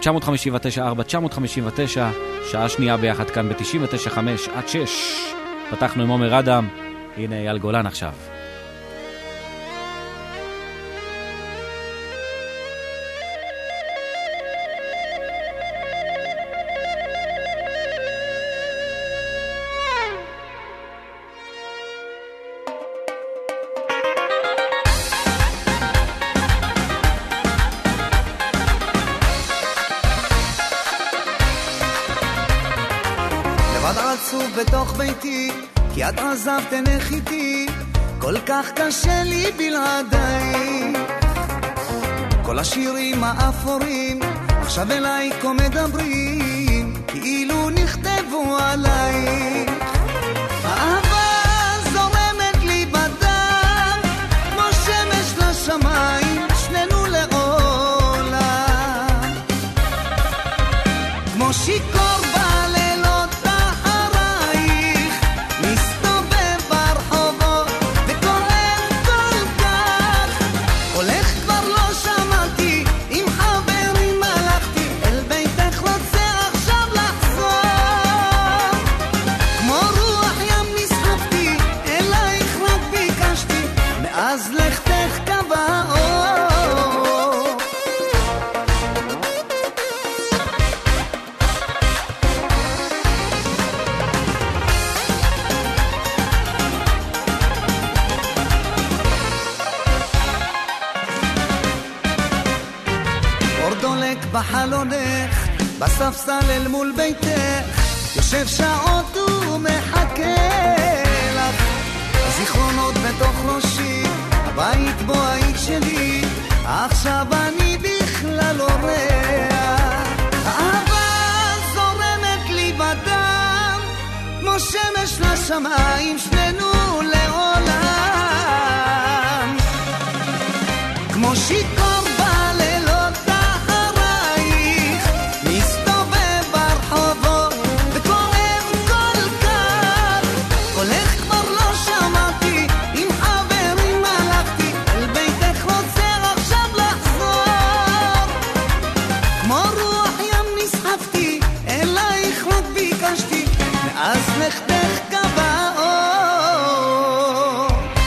שעה שנייה ביחד כאן ב-99.5 עד 6. פתחנו עם עומר אדם, הנה אייל גולן עכשיו. בתוך ביתי, כי את עזבת עינך איתי, כל כך קשה לי בלעדיי. כל השירים האפורים עכשיו אליי כה מדברים, כאילו נכתבו עליי. האהבה זורמת לי בדם, כמו שמש לשמיים, שנינו לעולם. כמו שיקור בחלונך, בספסל אל מול ביתך, יושב שעות ומחכה לך. זיכרונות בתוך ראשי, הבית בו היית שלי, עכשיו אני בכלל אורח. כמו שמש לשמיים, שנינו לעולם, כמו שיכור בלילות אחרייך, מסתובב ברחובות וכואב כל כך, הולך כבר לא שמעתי, עם חברים הלכתי, אל ביתך רוצה עכשיו לחזור, כמו רוח ים נסחפתי, אלייך רק ביקשתי, ואז לכתך קבע אור.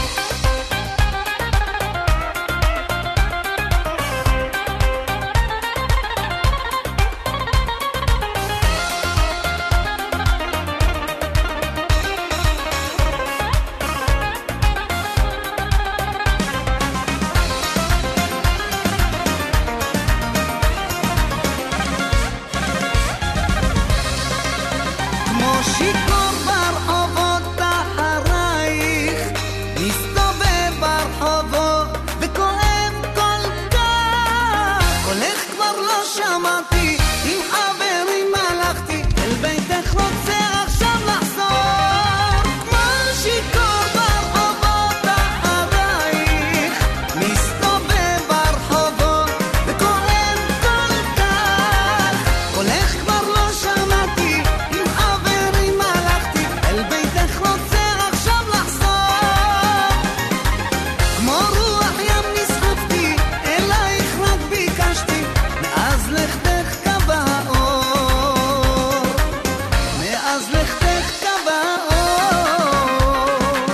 כמו שיכור ברחובות אחרייך, מסתובב ברחובות וכואב כל כך, הולך כבר לא שמעתי, עם חברים הלכתי, אל ביתך רוצה עכשיו לחזור, כמו שיכור ברחובות אחרייך, מסתובב ברחובות וכואב כל כך, הולך כבר לא שמעתי, עם חברים הלכתי, אל ביתך רוצה עכשיו לחזור, כמו רוח ים נסחפתי, אלייך רק ביקשתי, מאז לכתך קבע אור, מאז לכתך קבע אור.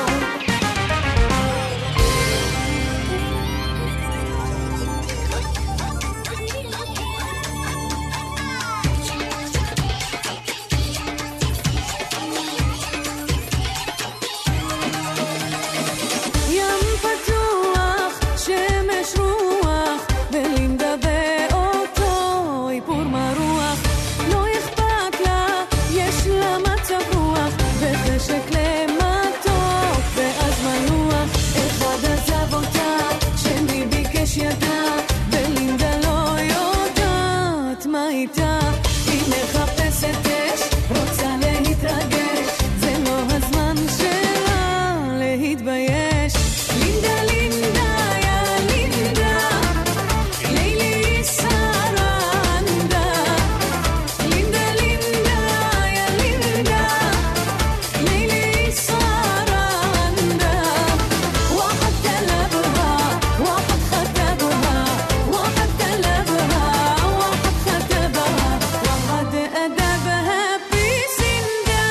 ים פתוח, שמש רוח, ולינדה באותו איפור מרוח, לא אכפת לה, יש לה מצב רוח, וחשק למתוק, ואז מנוח, אחד עזב אותה, שני ביקש ידה, ולינדה לא יודעת מה איתה, היא מחפשת אש, רוצה להתרגש, זה לא הזמן שלה להתבייש. לינדה לינדה יא לינדה, לילי סרנדה, לינדה לינדה יא לינדה, לילי סרנדה, واحد طلبها واحد خطبها، واحد طلبها واحد خطبها، واحد أدبها بسندا.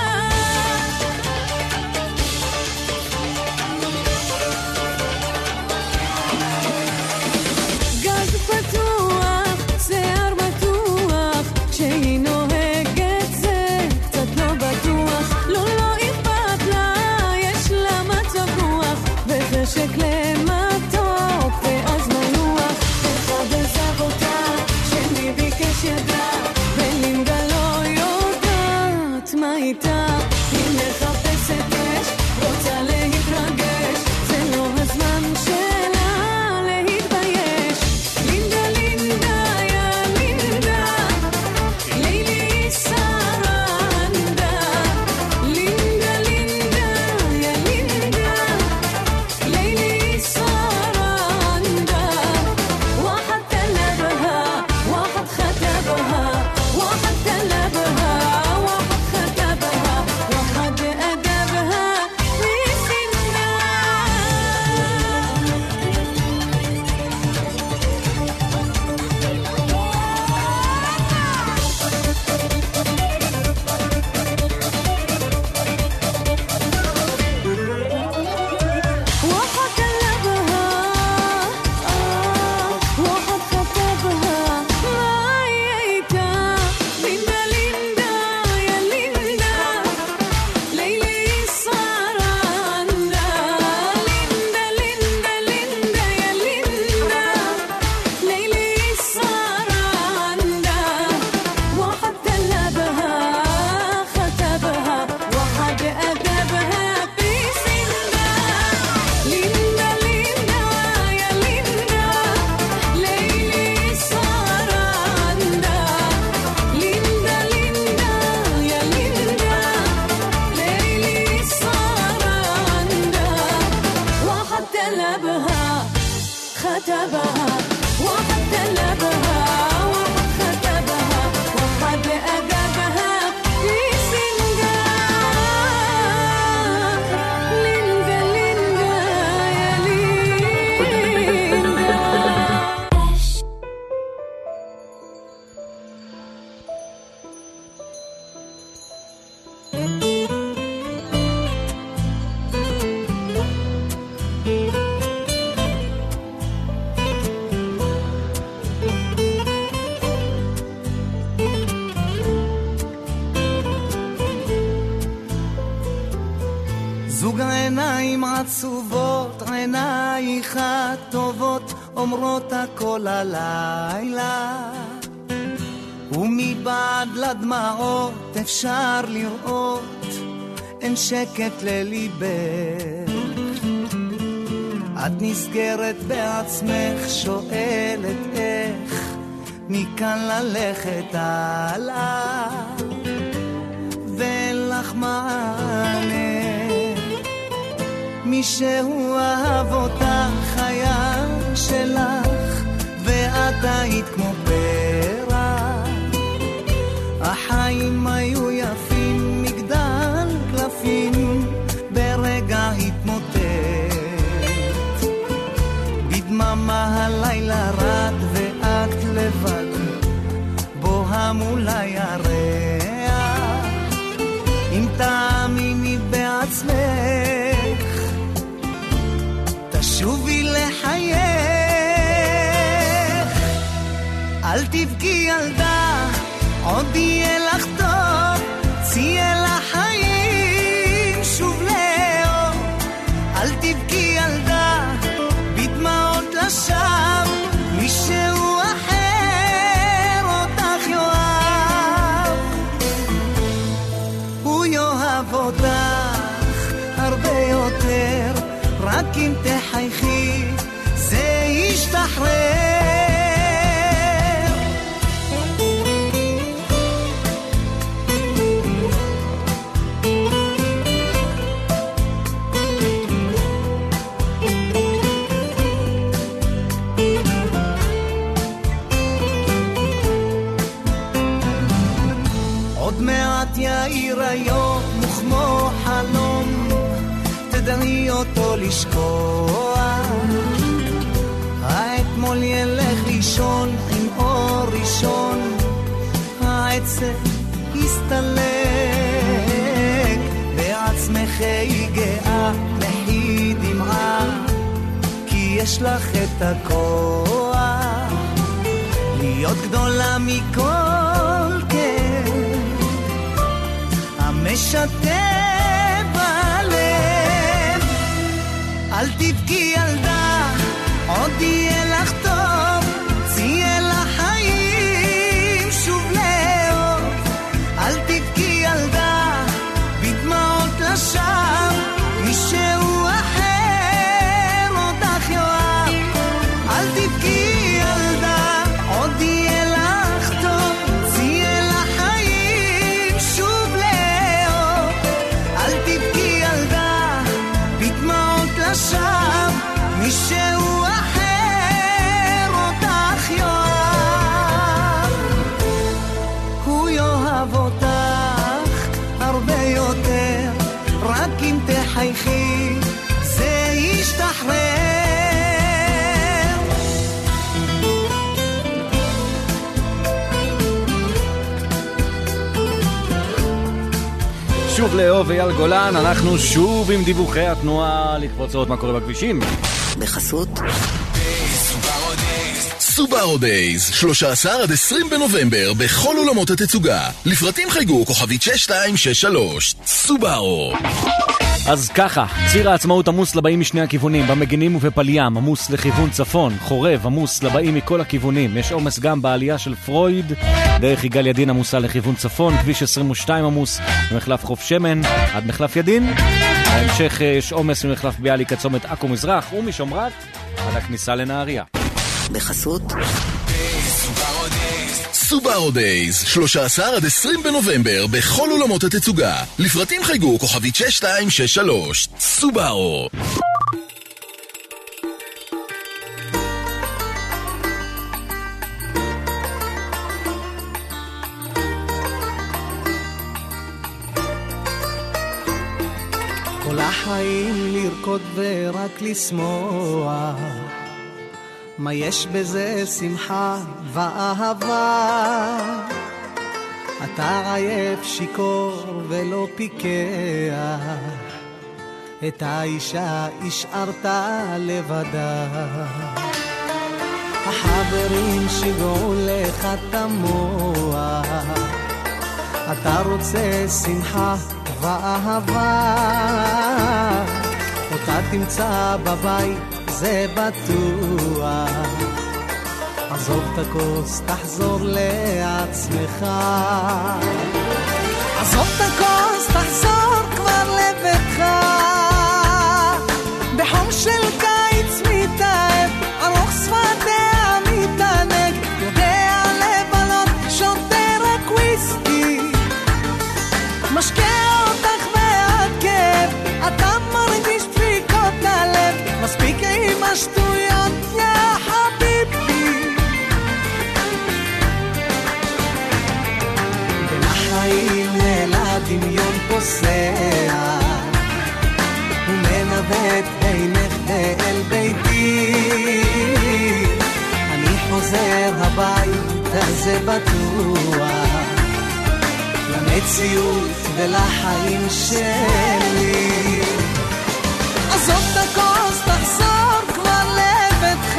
גז פתוח, שיער מתוח, כשהיא נוהגת זה קצת לא בטוח, לא אכפת לה, יש לה מצב רוח, וחשק למתוק, ואז מנוח, אחד עזב אותה, שני ביקש ידה, ולינדה לא יודעת מה איתה, היא מחפשת אש, רוצה להתרגש, זה לא הזמן שלה להתבייש. לינדה לינדה יא לינדה, לילי סרנדה, לינדה לינדה יא לינדה, לילי סרנדה, واحد طلبها واحد خطبها، واحد طلبها واحد خطبها، واحد أدبها זוג עיניים עצובות, עינייך הטובות, אומרות הכל הלילה, ומבעד לדמעות אפשר לראות, אין שקט לליבך. את נסגרת בעצמך, שואלת איך מכאן ללכת הלאה, ואין לך מענה. מישהו אהב אותך, חייל שלך, ואת היית כמו פרח. החיים היו יפים, מגדל קלפים, ברגע התמוטט. בדממה הלילה רד, ואת לבד בוהה מול הירח. אם תאמיני בעצמך, תשובי לחייך. אל תבכי ילדה, עוד יהיה לך טוב, צייה לחיים שוב לאור. אל תבכי ילדה, בדמעות לשווא, מישהו אחר אותך יאהב. הוא יאהב אותך הרבה יותר, רק אם תחייכי זה ישתחרר. עוד מעט יאיר היום, וכמו חלום תדעי אותו לשכוח. האתמול ילך לישון עם אור ראשון, העצב יסתלק. בעצמך היא גאה, מחי דמעה, כי יש לך את הכוח להיות גדולה מכל כן, המשתף בלב. אל תבכי ילדה, עוד יהיה לך טוב, צייה לחיים שוב לאור. אל תבכי ילדה, בדמעות לשווא, מישהו אחר אותך יאהב. אל תבכי ילדה, עוד יהיה לך טוב, צייה לחיים שוב לאור. אל תבכי ילדה, בדמעות לשווא, מישהו אחר אותך יאהב. הוא יאהב אותך הרבה יותר, רק אם תחייכי זה ישתחרר. שוב לאהוב אייל גולן, אנחנו שוב עם דיווחי התנועה לקבוצות מה קורה בכבישים. בחסות סובארו דייז, 13 עד 20 בנובמבר בכל אולמות התצוגה. לפרטים חייגו כוכבית 6263. סובארו. אז ככה, ציר העצמאות עמוס לבאים משני הכיוונים, במגנים ובפליים, עמוס לכיוון צפון, חורב עמוס לבאים מכל הכיוונים, יש עומס גם בעלייה של פרויד, דרך יגאל ידין עמוסה לכיוון צפון, כביש 22 עמוס, במחלף חוף שמן עד מחלף ידין, בהמשך יש עומס ממחלף ביאליק צומת עכו מזרח ומשומרת עד הכניסה לנהריה. בחסות סובארו דייז, 13 עד 20 בנובמבר בכל אולמות התצוגה. לפרטים חייגו כוכבית 6263. סובארו. כל החיים לרקוד ורק לשמוח, מה יש בזה שמחה ואהבה? אתה עייף שיקור ולא פיקח, את האישה השארת לבדה. החברים שיגעו לך תמוח, אתה רוצה שמחה ואהבה אותה תמצא בבית, זה בטוח. עזוב את הכוס, תחזור לעצמך. עזוב את הכוס, תחזור כבר לביתך. בחום של קיץ מתאהב, ארוך שפתיה מתענג, יודע לבלות, שותה רק וויסקי, משקע אותך מעכב, אתה מרגיש דפיקות הלב, מספיק עם השטויות, יא חביבי. בין החיים אל הדמיון פוסע, ומנווט עינך אל ביתי, אני חוזר הביתה זה בטוח, למציאות ולחיים שלי. עזוב את הכוס, תחזור כבר לביתך,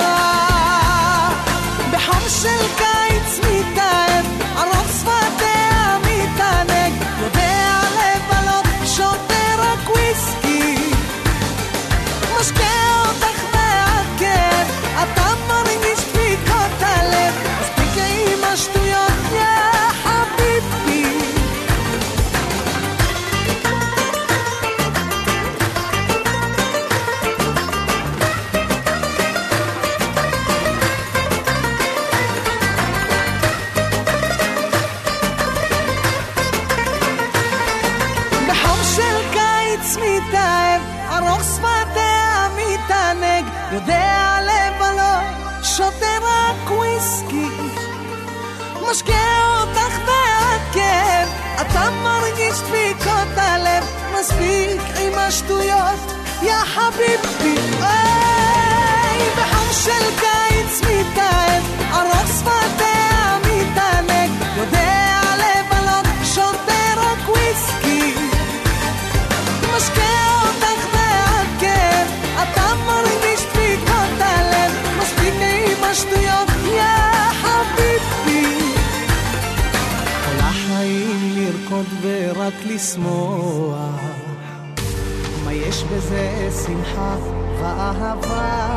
בחום של קיץ מתאהב, ארוך שפתיה מתענג, יודע לבלות, שותה רק וויסקי, משקע אותך מעכב, אתה מרגיש דפיקות הלב, מספיק עם השטויות, יא חביבי. בחום של קיץ מתאהב, ארוך שפתיה מתענג, יודע לבלות, שותה רק וויסקי, משקע אותך מעכב, אתה מרגיש דפיקות הלב, מספיק עם השטויות, יא חביבי. בחום של קיץ מתאהב, ארוך שפתיה מתענג, יודע לבלות, שותה רק וויסקי, משקע אותך מעכב, אתה מרגיש דפיקות הלב, מספיק עם השטויות, יא חביבי. כל החיים לרקוד ורק לשמוח, מה יש בזה שמחה ואהבה.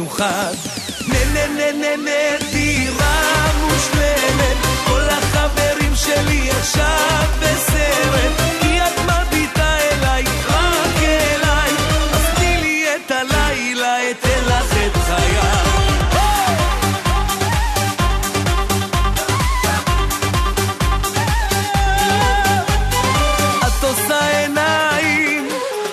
מיוחד. דירה מושלמת, כל החברים שלי עכשיו בסרט, כי את מביטה אליי, רק אליי, אז תני לי את הלילה, אתן לך את חיי. את עושה עיניים,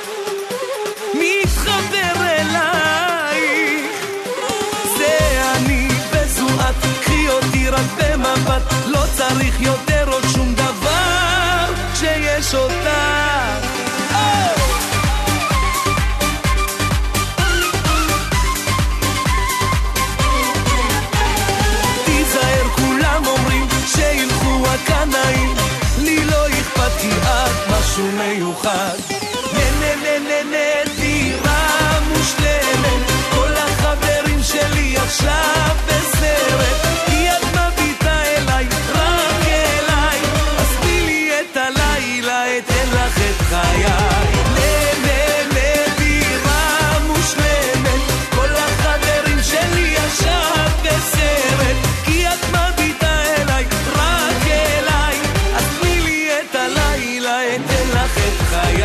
מתחבר אליי, זה אני וזו את, קחי אותי רק במבט, לא צריך יותר עוד שום דבר כשיש אותך. תיזהר, כולם אומרים שילכו הקנאים, לי לא אכפת כי את משהו מיוחד. דירה מושלמת, כל החברים שלי עכשיו בסרט, כי את מביטה אליי, רק אליי, אז תני לי את הלילה, אתן לך את חיי. דירה מושלמת, כל החברים שלי עכשיו בסרט, כי את מביטה אליי, רק אליי, אז תני לי את הלילה, אתן לך את חיי.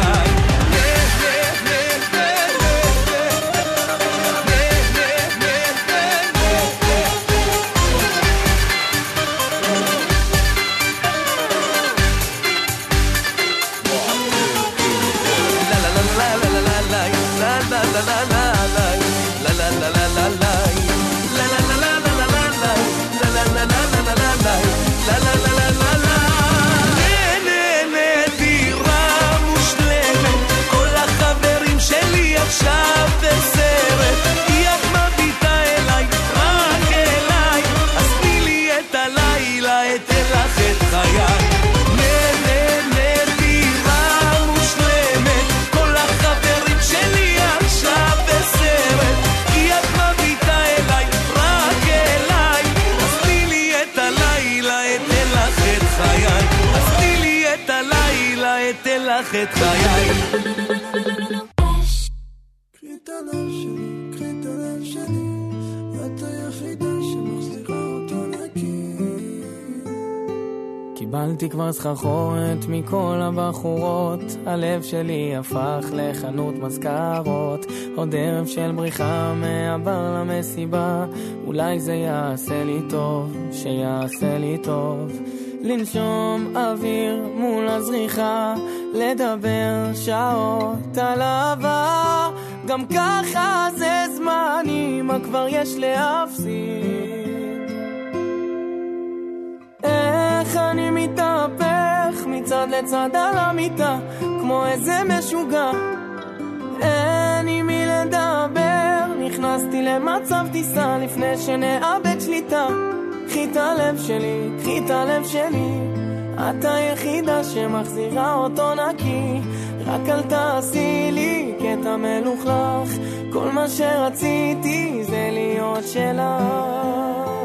עכשיו בסרט, כי את מביטה אליי, רק אליי, אז תני לי את הלילה, אתן לך את חיי. דירה מושלמת, כל החברים שלי עכשיו בסרט, כי את מביטה אליי, רק אליי, אז תני לי את הלילה, אתן לך את חיי. אז תני לי את הלילה, אתן לך את חיי. קיבלתי כבר סחרחורת מכל הבחורות, הלב שלי הפך לחנות מזכרות, עוד ערב של בריחה מהבר למסיבה, אולי זה יעשה לי טוב, שיעשה לי טוב, לנשום אוויר מול הזריחה, לדבר שעות על אהבה, גם ככה זה זמני, מה כבר יש להפסיד. איך אני מתהפך מצד לצד על המיטה, כמו איזה משוגע, אין עם מי לדבר, נכנסתי למצב טיסה לפני שנאבד שליטה. קחי את הלב שלי, קחי את הלב שלי, את היחידה שמחזירה אותו נקי, רק אל תעשי לי קטע מלוכלך, כל מה שרציתי זה להיות שלך.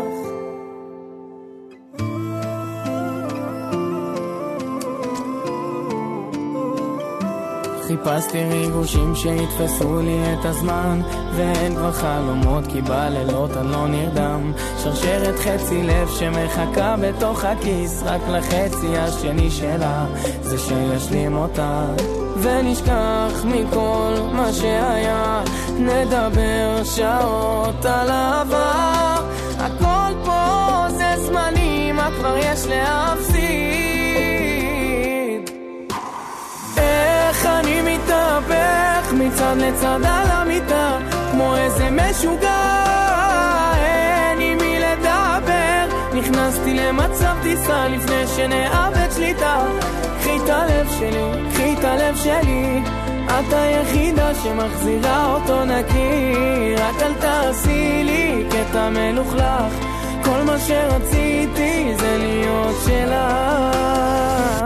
חיפשתי ריגושים שיתפסו לי את הזמן, ואין כבר חלומות כי בלילות אני לא נרדם, שרשרת חצי לב שמחכה בתוך הכיס, רק לחצי השני שלה זה שישלים אותה, ונשכח מכל מה שהיה, נדבר שעות על אהבה, הכל פה זה זמני, מה כבר יש להפסיד. איך אני מתהפך מצד לצד על המיטה, כמו איזה משוגע, אין עם מי לדבר, נכנסתי למצב טיסה לפני שנאבד שליטה. קחי את הלב שלי, קחי את הלב שלי, את היחידה שמחזירה אותו נקי, רק אל תעשי לי קטע מלוכלך, כל מה שרציתי זה להיות שלך.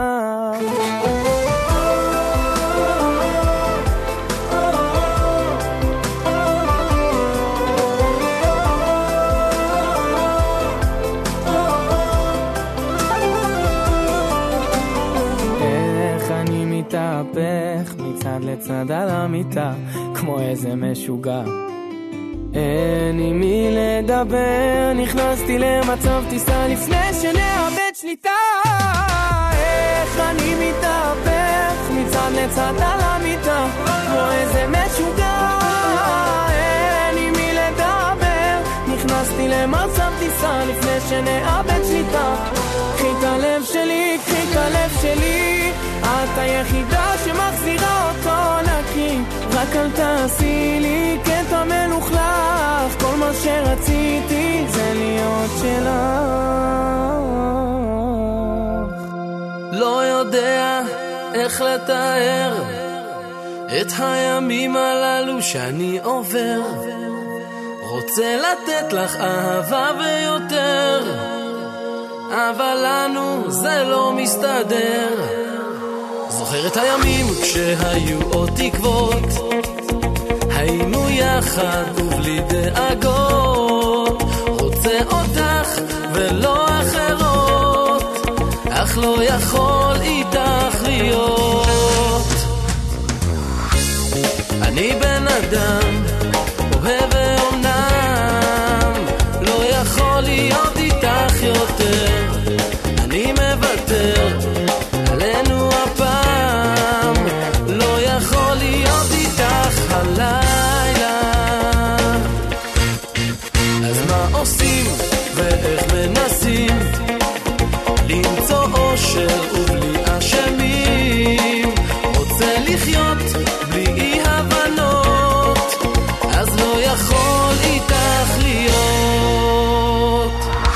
מתהפך מצד לצד על המיטה, כמו איזה משוגע, אין עם מי לדבר, נכנסתי למצב טיסה לפני שנאבד שליטה. איך אני מתהפך מצד לצד על המיטה כמו איזה משוגע. אין עם מי לדבר, נכנסתי למצב טיסה לפני שנאבד שליטה. קחי את הלב שלי, קחי את הלב שלי, את היחידה שמחזירה אותו נקי. רק אל תעשי לי קטע מלוכלך, כל מה שרציתי זה להיות שלך. לא יודע איך לתאר את הימים הללו שאני עובר. רוצה לתת לך אהבה ויותר, אבל לנו זה לא מסתדר. זוכר את הימים כשהיו עוד תקוות, היינו יחד ובלי דאגות. רוצה אותך ולא אחרות, אך לא יכול איתך להיות. אני בן אדם אוהב ואומנם, לא יכול להיות איתך יותר. אני מוותר עלינו הפעם, לא יכול להיות איתך הלילה. אז מה עושים ואיך מנסים למצוא אושר ובלי אשמים? רוצה לחיות בלי אי הבנות, אז לא יכול איתך להיות.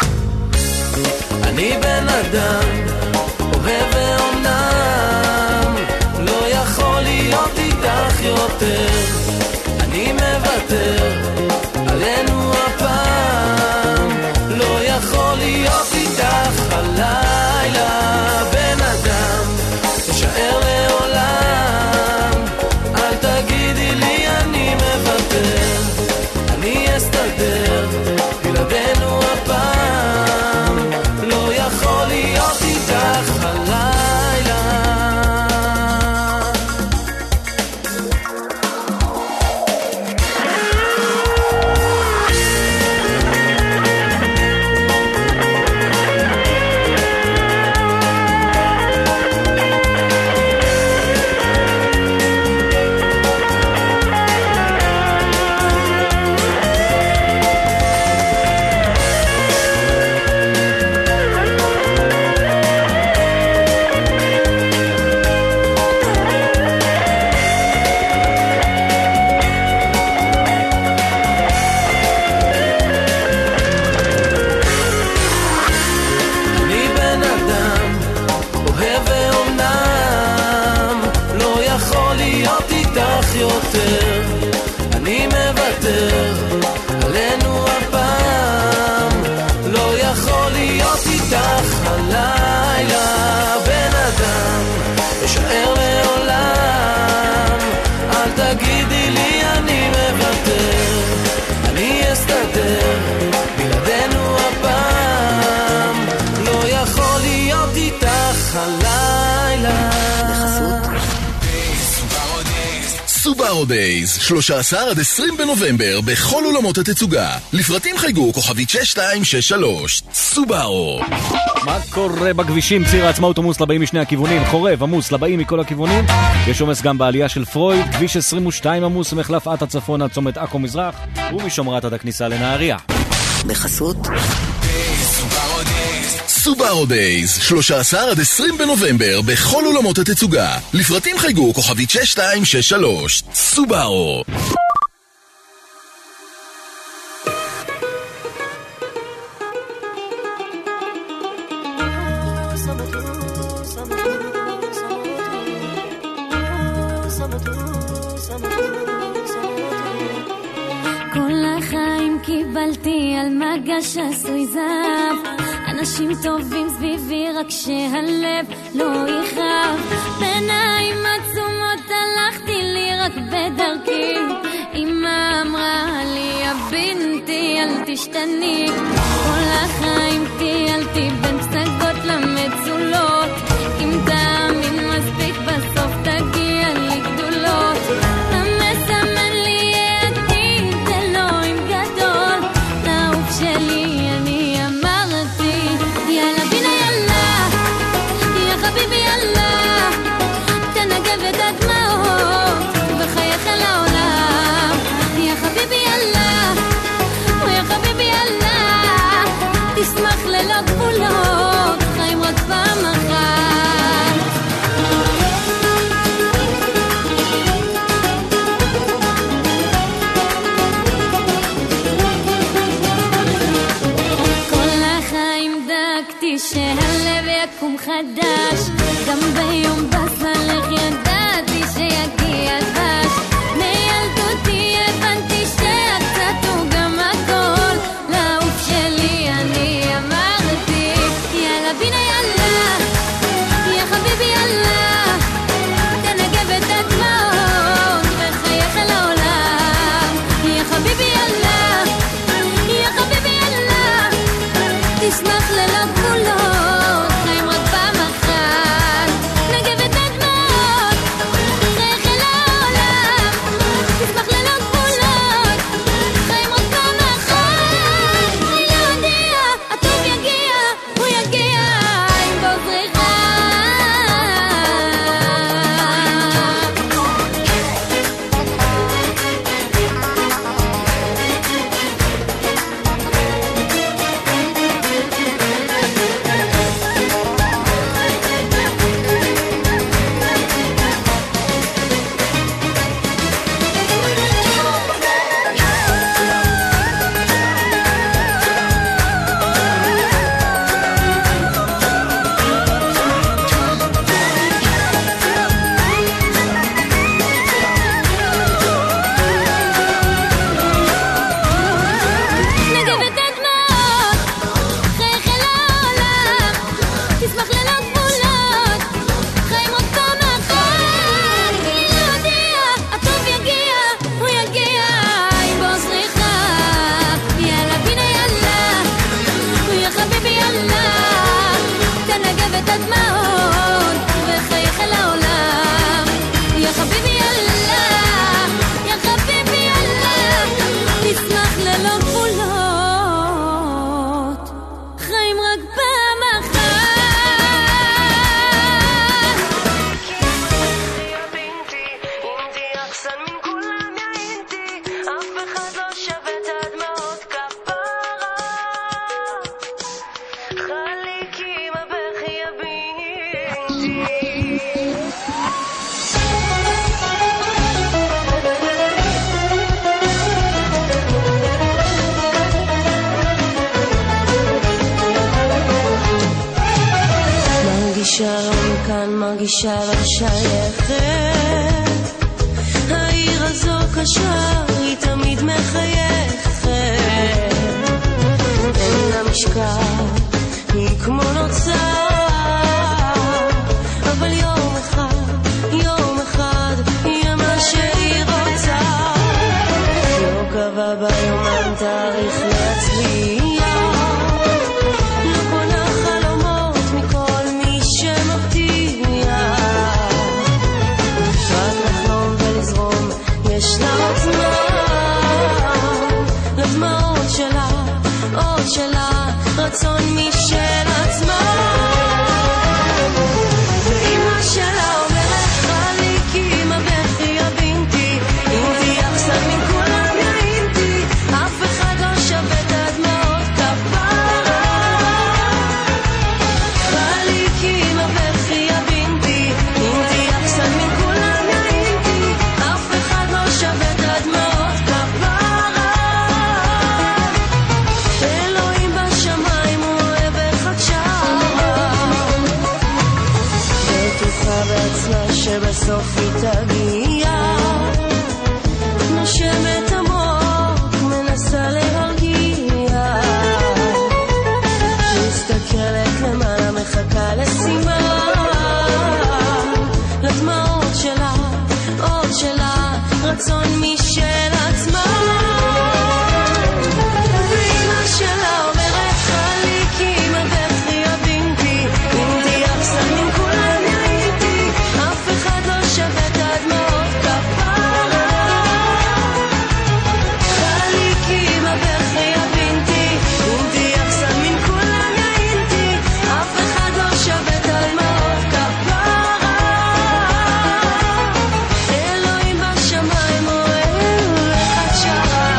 אני בן אדם אוהב ואומנם, לא יכול להיות איתך יותר. אני מוותר עלינו הפעם, לא יכול להיות איתך הלילה. בן אדם תשאר לעולם, אל תגידי לי אני מוותר. אני אסתדר בלעדינו הפעם, לא יכול להיות איתך הלילה. אני מוותר עלינו הפעם, לא יכול להיות איתך הלילה. בן אדם אשאר לעולם, אל תגידי לי אני מוותר. אני אסתדר בלעדינו הפעם, לא יכול להיות איתך הלילה. סובארו דייז, 13 עד 20 בנובמבר בכל אולמות התצוגה. לפרטים חייגו כוכבית 6263. סובארו. מה קורה בכבישים? ציר העצמאות עמוס לבאים משני הכיוונים, חורב עמוס לבאים מכל הכיוונים. יש עומס גם בעלייה של פרויד, כביש 22 עמוס מחלף עטה צפון עד צומת עכו מזרח, ומשומרת עד הכניסה לנהריה. בחסות סובארו דייז, 13 עד 20 בנובמבר בכל אולמות התצוגה. לפרטים חייגו כוכבית 6263. סובארו. כל החיים קיבלתי על מגש עשוי זהב, אנשים טובים סביבי רק שהלב לא יכאב. בעיניים עצומות הלכתי לי רק בדרכי, אמא אמרה לי הבינתי אל תשתני. כל החיים טיילתי בין פסגות למצולות, אם תאמין מספיק בסוף תגיע לי גדולות. המסמן לי עתיד אלוהים גדול. יקום חדש, גם ביום בסלח ידעתי שיגיע דש, מילדותי הבנתי שהקצת הוא גם הכל, לעוף שלי אני אמרתי יאללה בינה יאללה, יא חביבי יאללה, תנגב את הדמעות וחייך אל העולם, יא חביבי יאללה, יא חביבי יאללה, תשמח ללא גבולות, חיים רק פעם אחת, נגב את הדמעות, חייך אל העולם, תשמח ללא גבולות, חיים רק פעם אחת, אני לא יודע, הטוב יגיע, הוא יגיע עם בו זריחה. נגב את הדמעות, חייך אל העולם, תשמח ללא גבולות, חיים רק פעם אחת, אני לא יודע, הטוב יגיע, הוא יגיע עם בו זריחה, יאללה בינה יאללה, הוא יא חביבי יאללה, תנגב את הדמעות וחייך אל העולם, יא חביבי יאללה, יא חביבי יאללה, תשמח ללא גבולות, חיים רק פעם אחת. מרגישה לא מכאן, מרגישה לא שייכת, העיר הזו קשה, היא תמיד מחייכת, אין לה משקל, היא כמו נוצה, אבל יום אחד, יהיה מה שהיא רוצה, לא קבע ביומן תאריך להצליח, לא קונה חלומות מכל מי שמבטיח, רק לחלום ולזרום, יש לה עוצמה, לדמעות שלה, עוד שלה, רצון משל עצמה, ואמא שלה אומרת חליקי מה בכי יא בינתי, אם תהיה אכסן מן כולם יעינתי, אף אחד לא שווה את הדמעות כפרה, חליקי מה בכי יא בינתי, אם תהיה אכסן מן כולם יעינתי, אף אחד לא שווה את הדמעות כפרה, אלוהים בשמיים הוא אוהב אחד שרה, בטוחה בעצמה שבסוף היא תגיע, נושמת עמוק, מנסה להרגיע, מסתכלת למעלה, מחכה לסימן, לדמעות שלה, עוד שלה, רצון משל עצמה, ואמא שלה אומרת חליקי מה בכי יא בינתי, אם תהיה אכסן מן כולם יעינתי, אף אחד לא שווה את הדמעות כפרה, חליקי מה בכי יא בינתי, אם תהיה אכסן מן כולם יעינתי, אף אחד לא שווה את הדמעות כפרה, אלוהים בשמיים אוהב אחד שרה,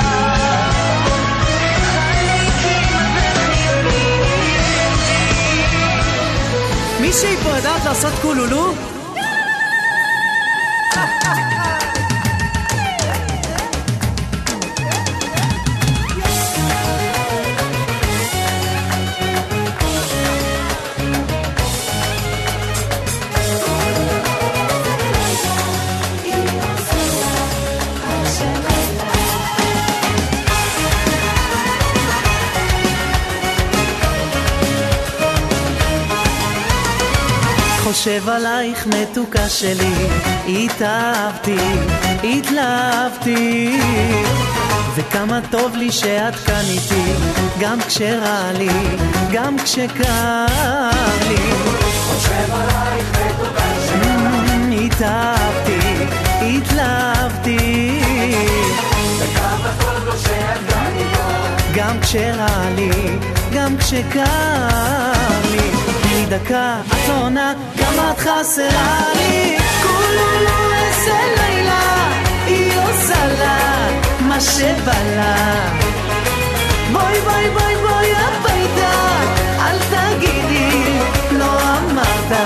חליקי מה בכי יא בינתי. מישהי פה יודעת לעשות קולולו? חושב עלייך מתוקה שלי, התאהבתי, התלהבתי, וכמה טוב לי שאת כאן איתי, גם כשרע לי, גם כשקר לי. חושב עלייך מתוקה שלי, התאהבתי, התלהבתי, וכמה טוב לו שאת כאן איתי, גם כשרע לי, גם כשקר לי. תני דקה, את לא עונה, כמה את חסרה לי. כולו לא איזה לילה, היא עושה לה מה שבא לה. בואי בואי בואי בואי הביתה, אל תגידי לא אמרת.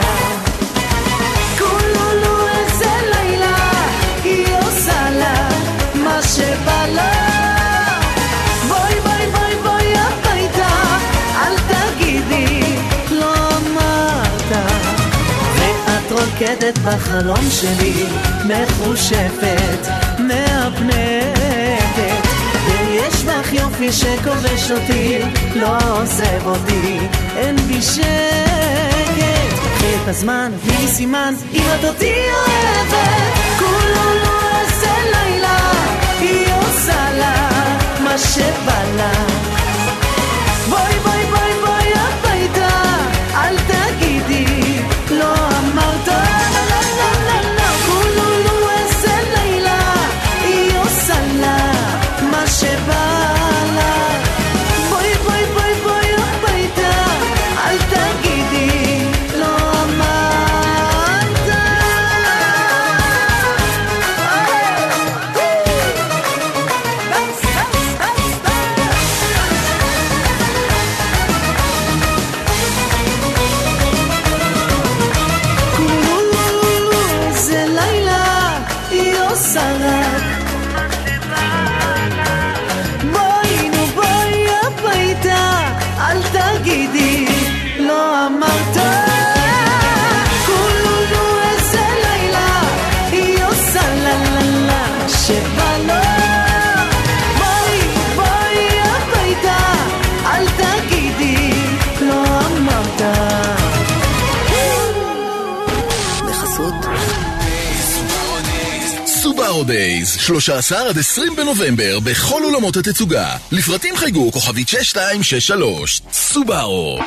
כולו לא איזה לילה, היא עושה לה מה שבא לה. בואי בואי בואי בואי הביתה, אל תגידי לא אמרת. ואת רוקדת בחלום שלי, מחושפת, מהפנטת, ויש לך יופי שכובש אותי, לא עוזב אותי, אין בי שקט. קחי את הזמן, תני לי סימן, אם את אותי אוהבת. כולו לא איזה לילה, היא עושה לה מה שבא לה. בואי בואי בואי בואי הביתה, אל תגידי לא אמרת. כולו לא איזה לילה, היא עושה לה מה שבא לה. בואי בואי בואי בואי הביתה, אל תגידי לא אמרת. זה לילה, היא עושה רק בואי נו בואי הביתה, אל תגידי לא אמרת. כולו איזה לילה, היא עושה לה לה לה שבא לו. בואי בואי הביתה, אל תגידי לא אמרת. בחסות סובארו דייז, 13 עד 20 בנובמבר בכל אולמות התצוגה. לפרטים חייגו כוכבית 6263. סובארו.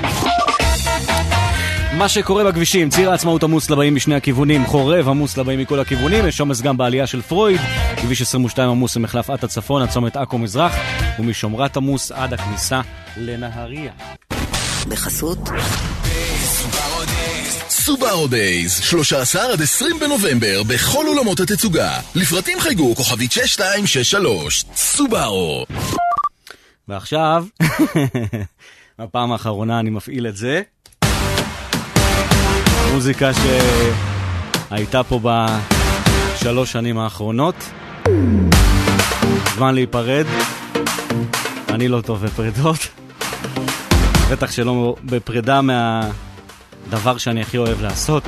מה שקורה בכבישים, ציר העצמאות עמוס לבאים משני הכיוונים, חורב עמוס לבאים מכל הכיוונים, יש עומס גם בעלייה של פרויד, כביש 22 עמוס ממחלף עטה צפון עד צומת עכו מזרח, ומשומרת עמוס עד הכניסה לנהריה. בחסות סובארו דייז, 13 עד 20 בנובמבר בכל אולמות התצוגה. לפרטים חייגו כוכבית 6263. סובארו. ועכשיו, בפעם האחרונה אני מפעיל את זה. מוזיקה שהייתה פה בשלוש שנים האחרונות. זמן להיפרד. אני לא טוב בפרדות. בטח שלא בפרדה מהדבר שאני הכי אוהב לעשות.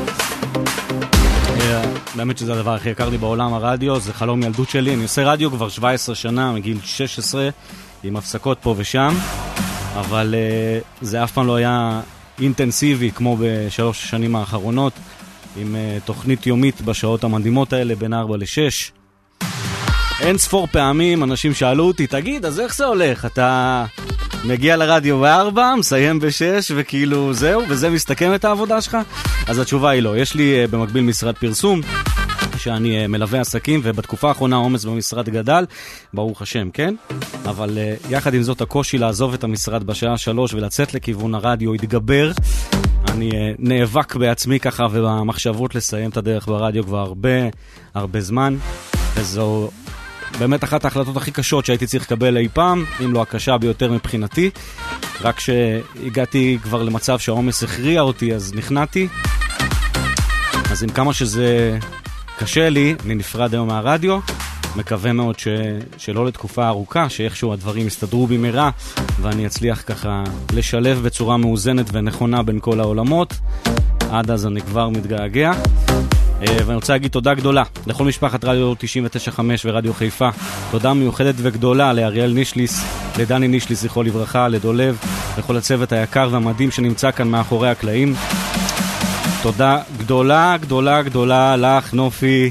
באמת שזה הדבר הכי יקר לי בעולם, הרדיו. זה חלום ילדות שלי. אני עושה רדיו כבר 17 שנה, מגיל 16, עם הפסקות פה ושם. אבל זה אף פעם לא היה אינטנסיבי כמו בשלוש השנים האחרונות, עם תוכנית יומית בשעות המדהימות האלה בין 4 ל-6. אין ספור פעמים אנשים שאלו אותי, תגיד, אז איך זה הולך? אתה מגיע לרדיו ב-4, מסיים ב-6 וכאילו זהו, וזה מסתכם את העבודה שלך? אז התשובה היא לא. יש לי במקביל משרד פרסום שאני מלווה עסקים, ובתקופה האחרונה העומס במשרד גדל, ברוך השם, כן? אבל יחד עם זאת הקושי לעזוב את המשרד בשעה 3 ולצאת לכיוון הרדיו התגבר. אני נאבק בעצמי ככה ובמחשבות לסיים את הדרך ברדיו כבר הרבה זמן, וזו באמת אחת ההחלטות הכי קשות שהייתי צריך לקבל אי פעם, אם לא הקשה ביותר מבחינתי. רק שהגעתי כבר למצב שהעומס הכריע אותי, אז נכנעתי. אז עם כמה שזה קשה לי, אני נפרד היום מהרדיו. מקווה מאוד שלא לתקופה ארוכה, שאיכשהו הדברים יסתדרו במהרה, ואני אצליח ככה לשלב בצורה מאוזנת ונכונה בין כל העולמות. עד אז אני כבר מתגעגע. ואני רוצה להגיד תודה גדולה לכל משפחת רדיו 99.5 ורדיו חיפה. תודה מיוחדת וגדולה לאריאל נישליס, לדני נישליס זכרו לברכה, לדולב, לכל הצוות היקר והמדהים שנמצא כאן מאחורי הקלעים. תודה גדולה, גדולה, גדולה לך, נופי.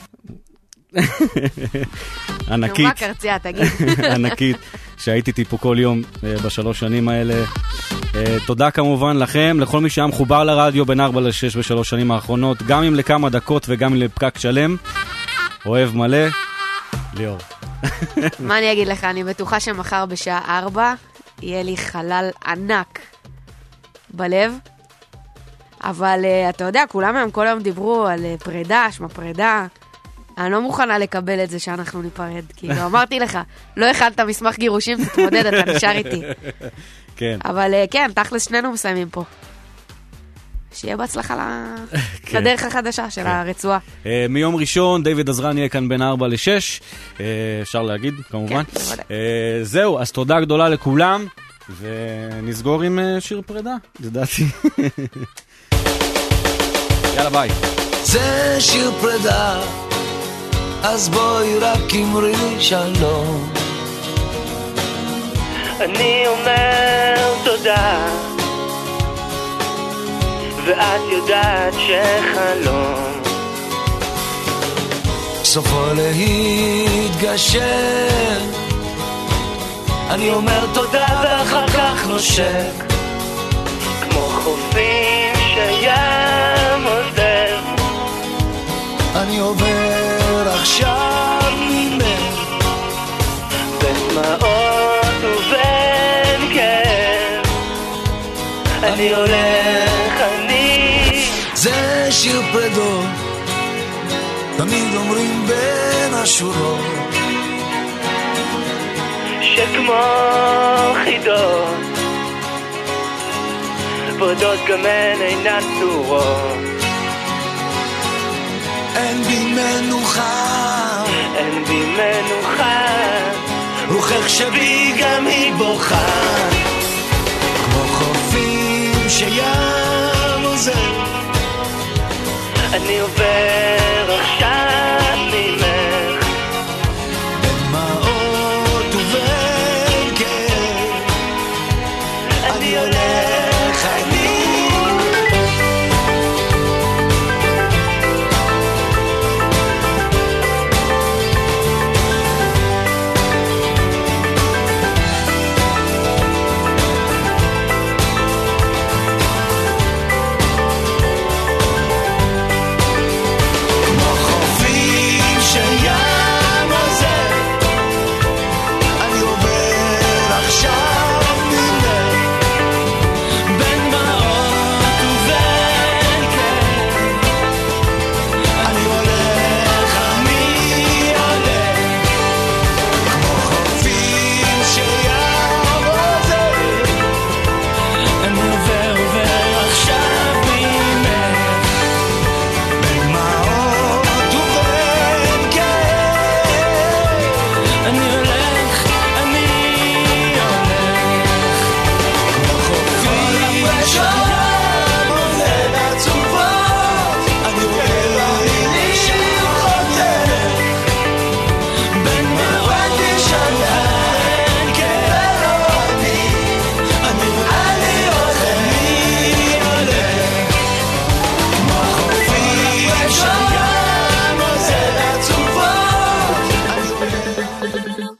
ענקית. מה קרצייה, תגיד. ענקית, שהייתי איתי פה כל יום בשלוש שנים האלה. תודה כמובן לכם, לכל מי שהיה מחובר לרדיו בין 4 ל-6 בשלוש שנים האחרונות, גם אם לכמה דקות וגם אם לפקק שלם. אוהב מלא, ליאור. מה אני אגיד לך, אני בטוחה שמחר בשעה 4 יהיה לי חלל ענק בלב, אבל אתה יודע, כולם היום כל היום דיברו על פרידה, שמה פרידה. אני לא מוכנה לקבל את זה שאנחנו ניפרד, כאילו אמרתי לך, לא הכנת מסמך גירושים, תתמודד, אתה נשאר איתי. כן. אבל כן, תכלס שנינו מסיימים פה. שיהיה בהצלחה לדרך החדשה של הרצועה. מיום ראשון, דיוויד עזרן יהיה כאן בין 4 ל-6, אפשר להגיד, כמובן. זהו, אז תודה גדולה לכולם, ונסגור עם שיר פרידה, לדעתי. יאללה, ביי. זה שיר פרידה, אז בואי רק אמרי שלום. אני אומר תודה, ואת יודעת שחלום סופו להתגשר. אני אומר תודה ואחר כך נושק, כמו חופים שים עוזב. אני עובר עכשיו ממך בין דמעות ובין כאב. אני הולך, זה שיר פרדות, תמיד אומרים בין השורות, שכמו חידות פרדות גם הן אינן צורות. אין בי מנוחה, אין בי מנוחה, רוחך שבי גם היא בוכה, כמו חופים שים עוזב. אני עובר עכשיו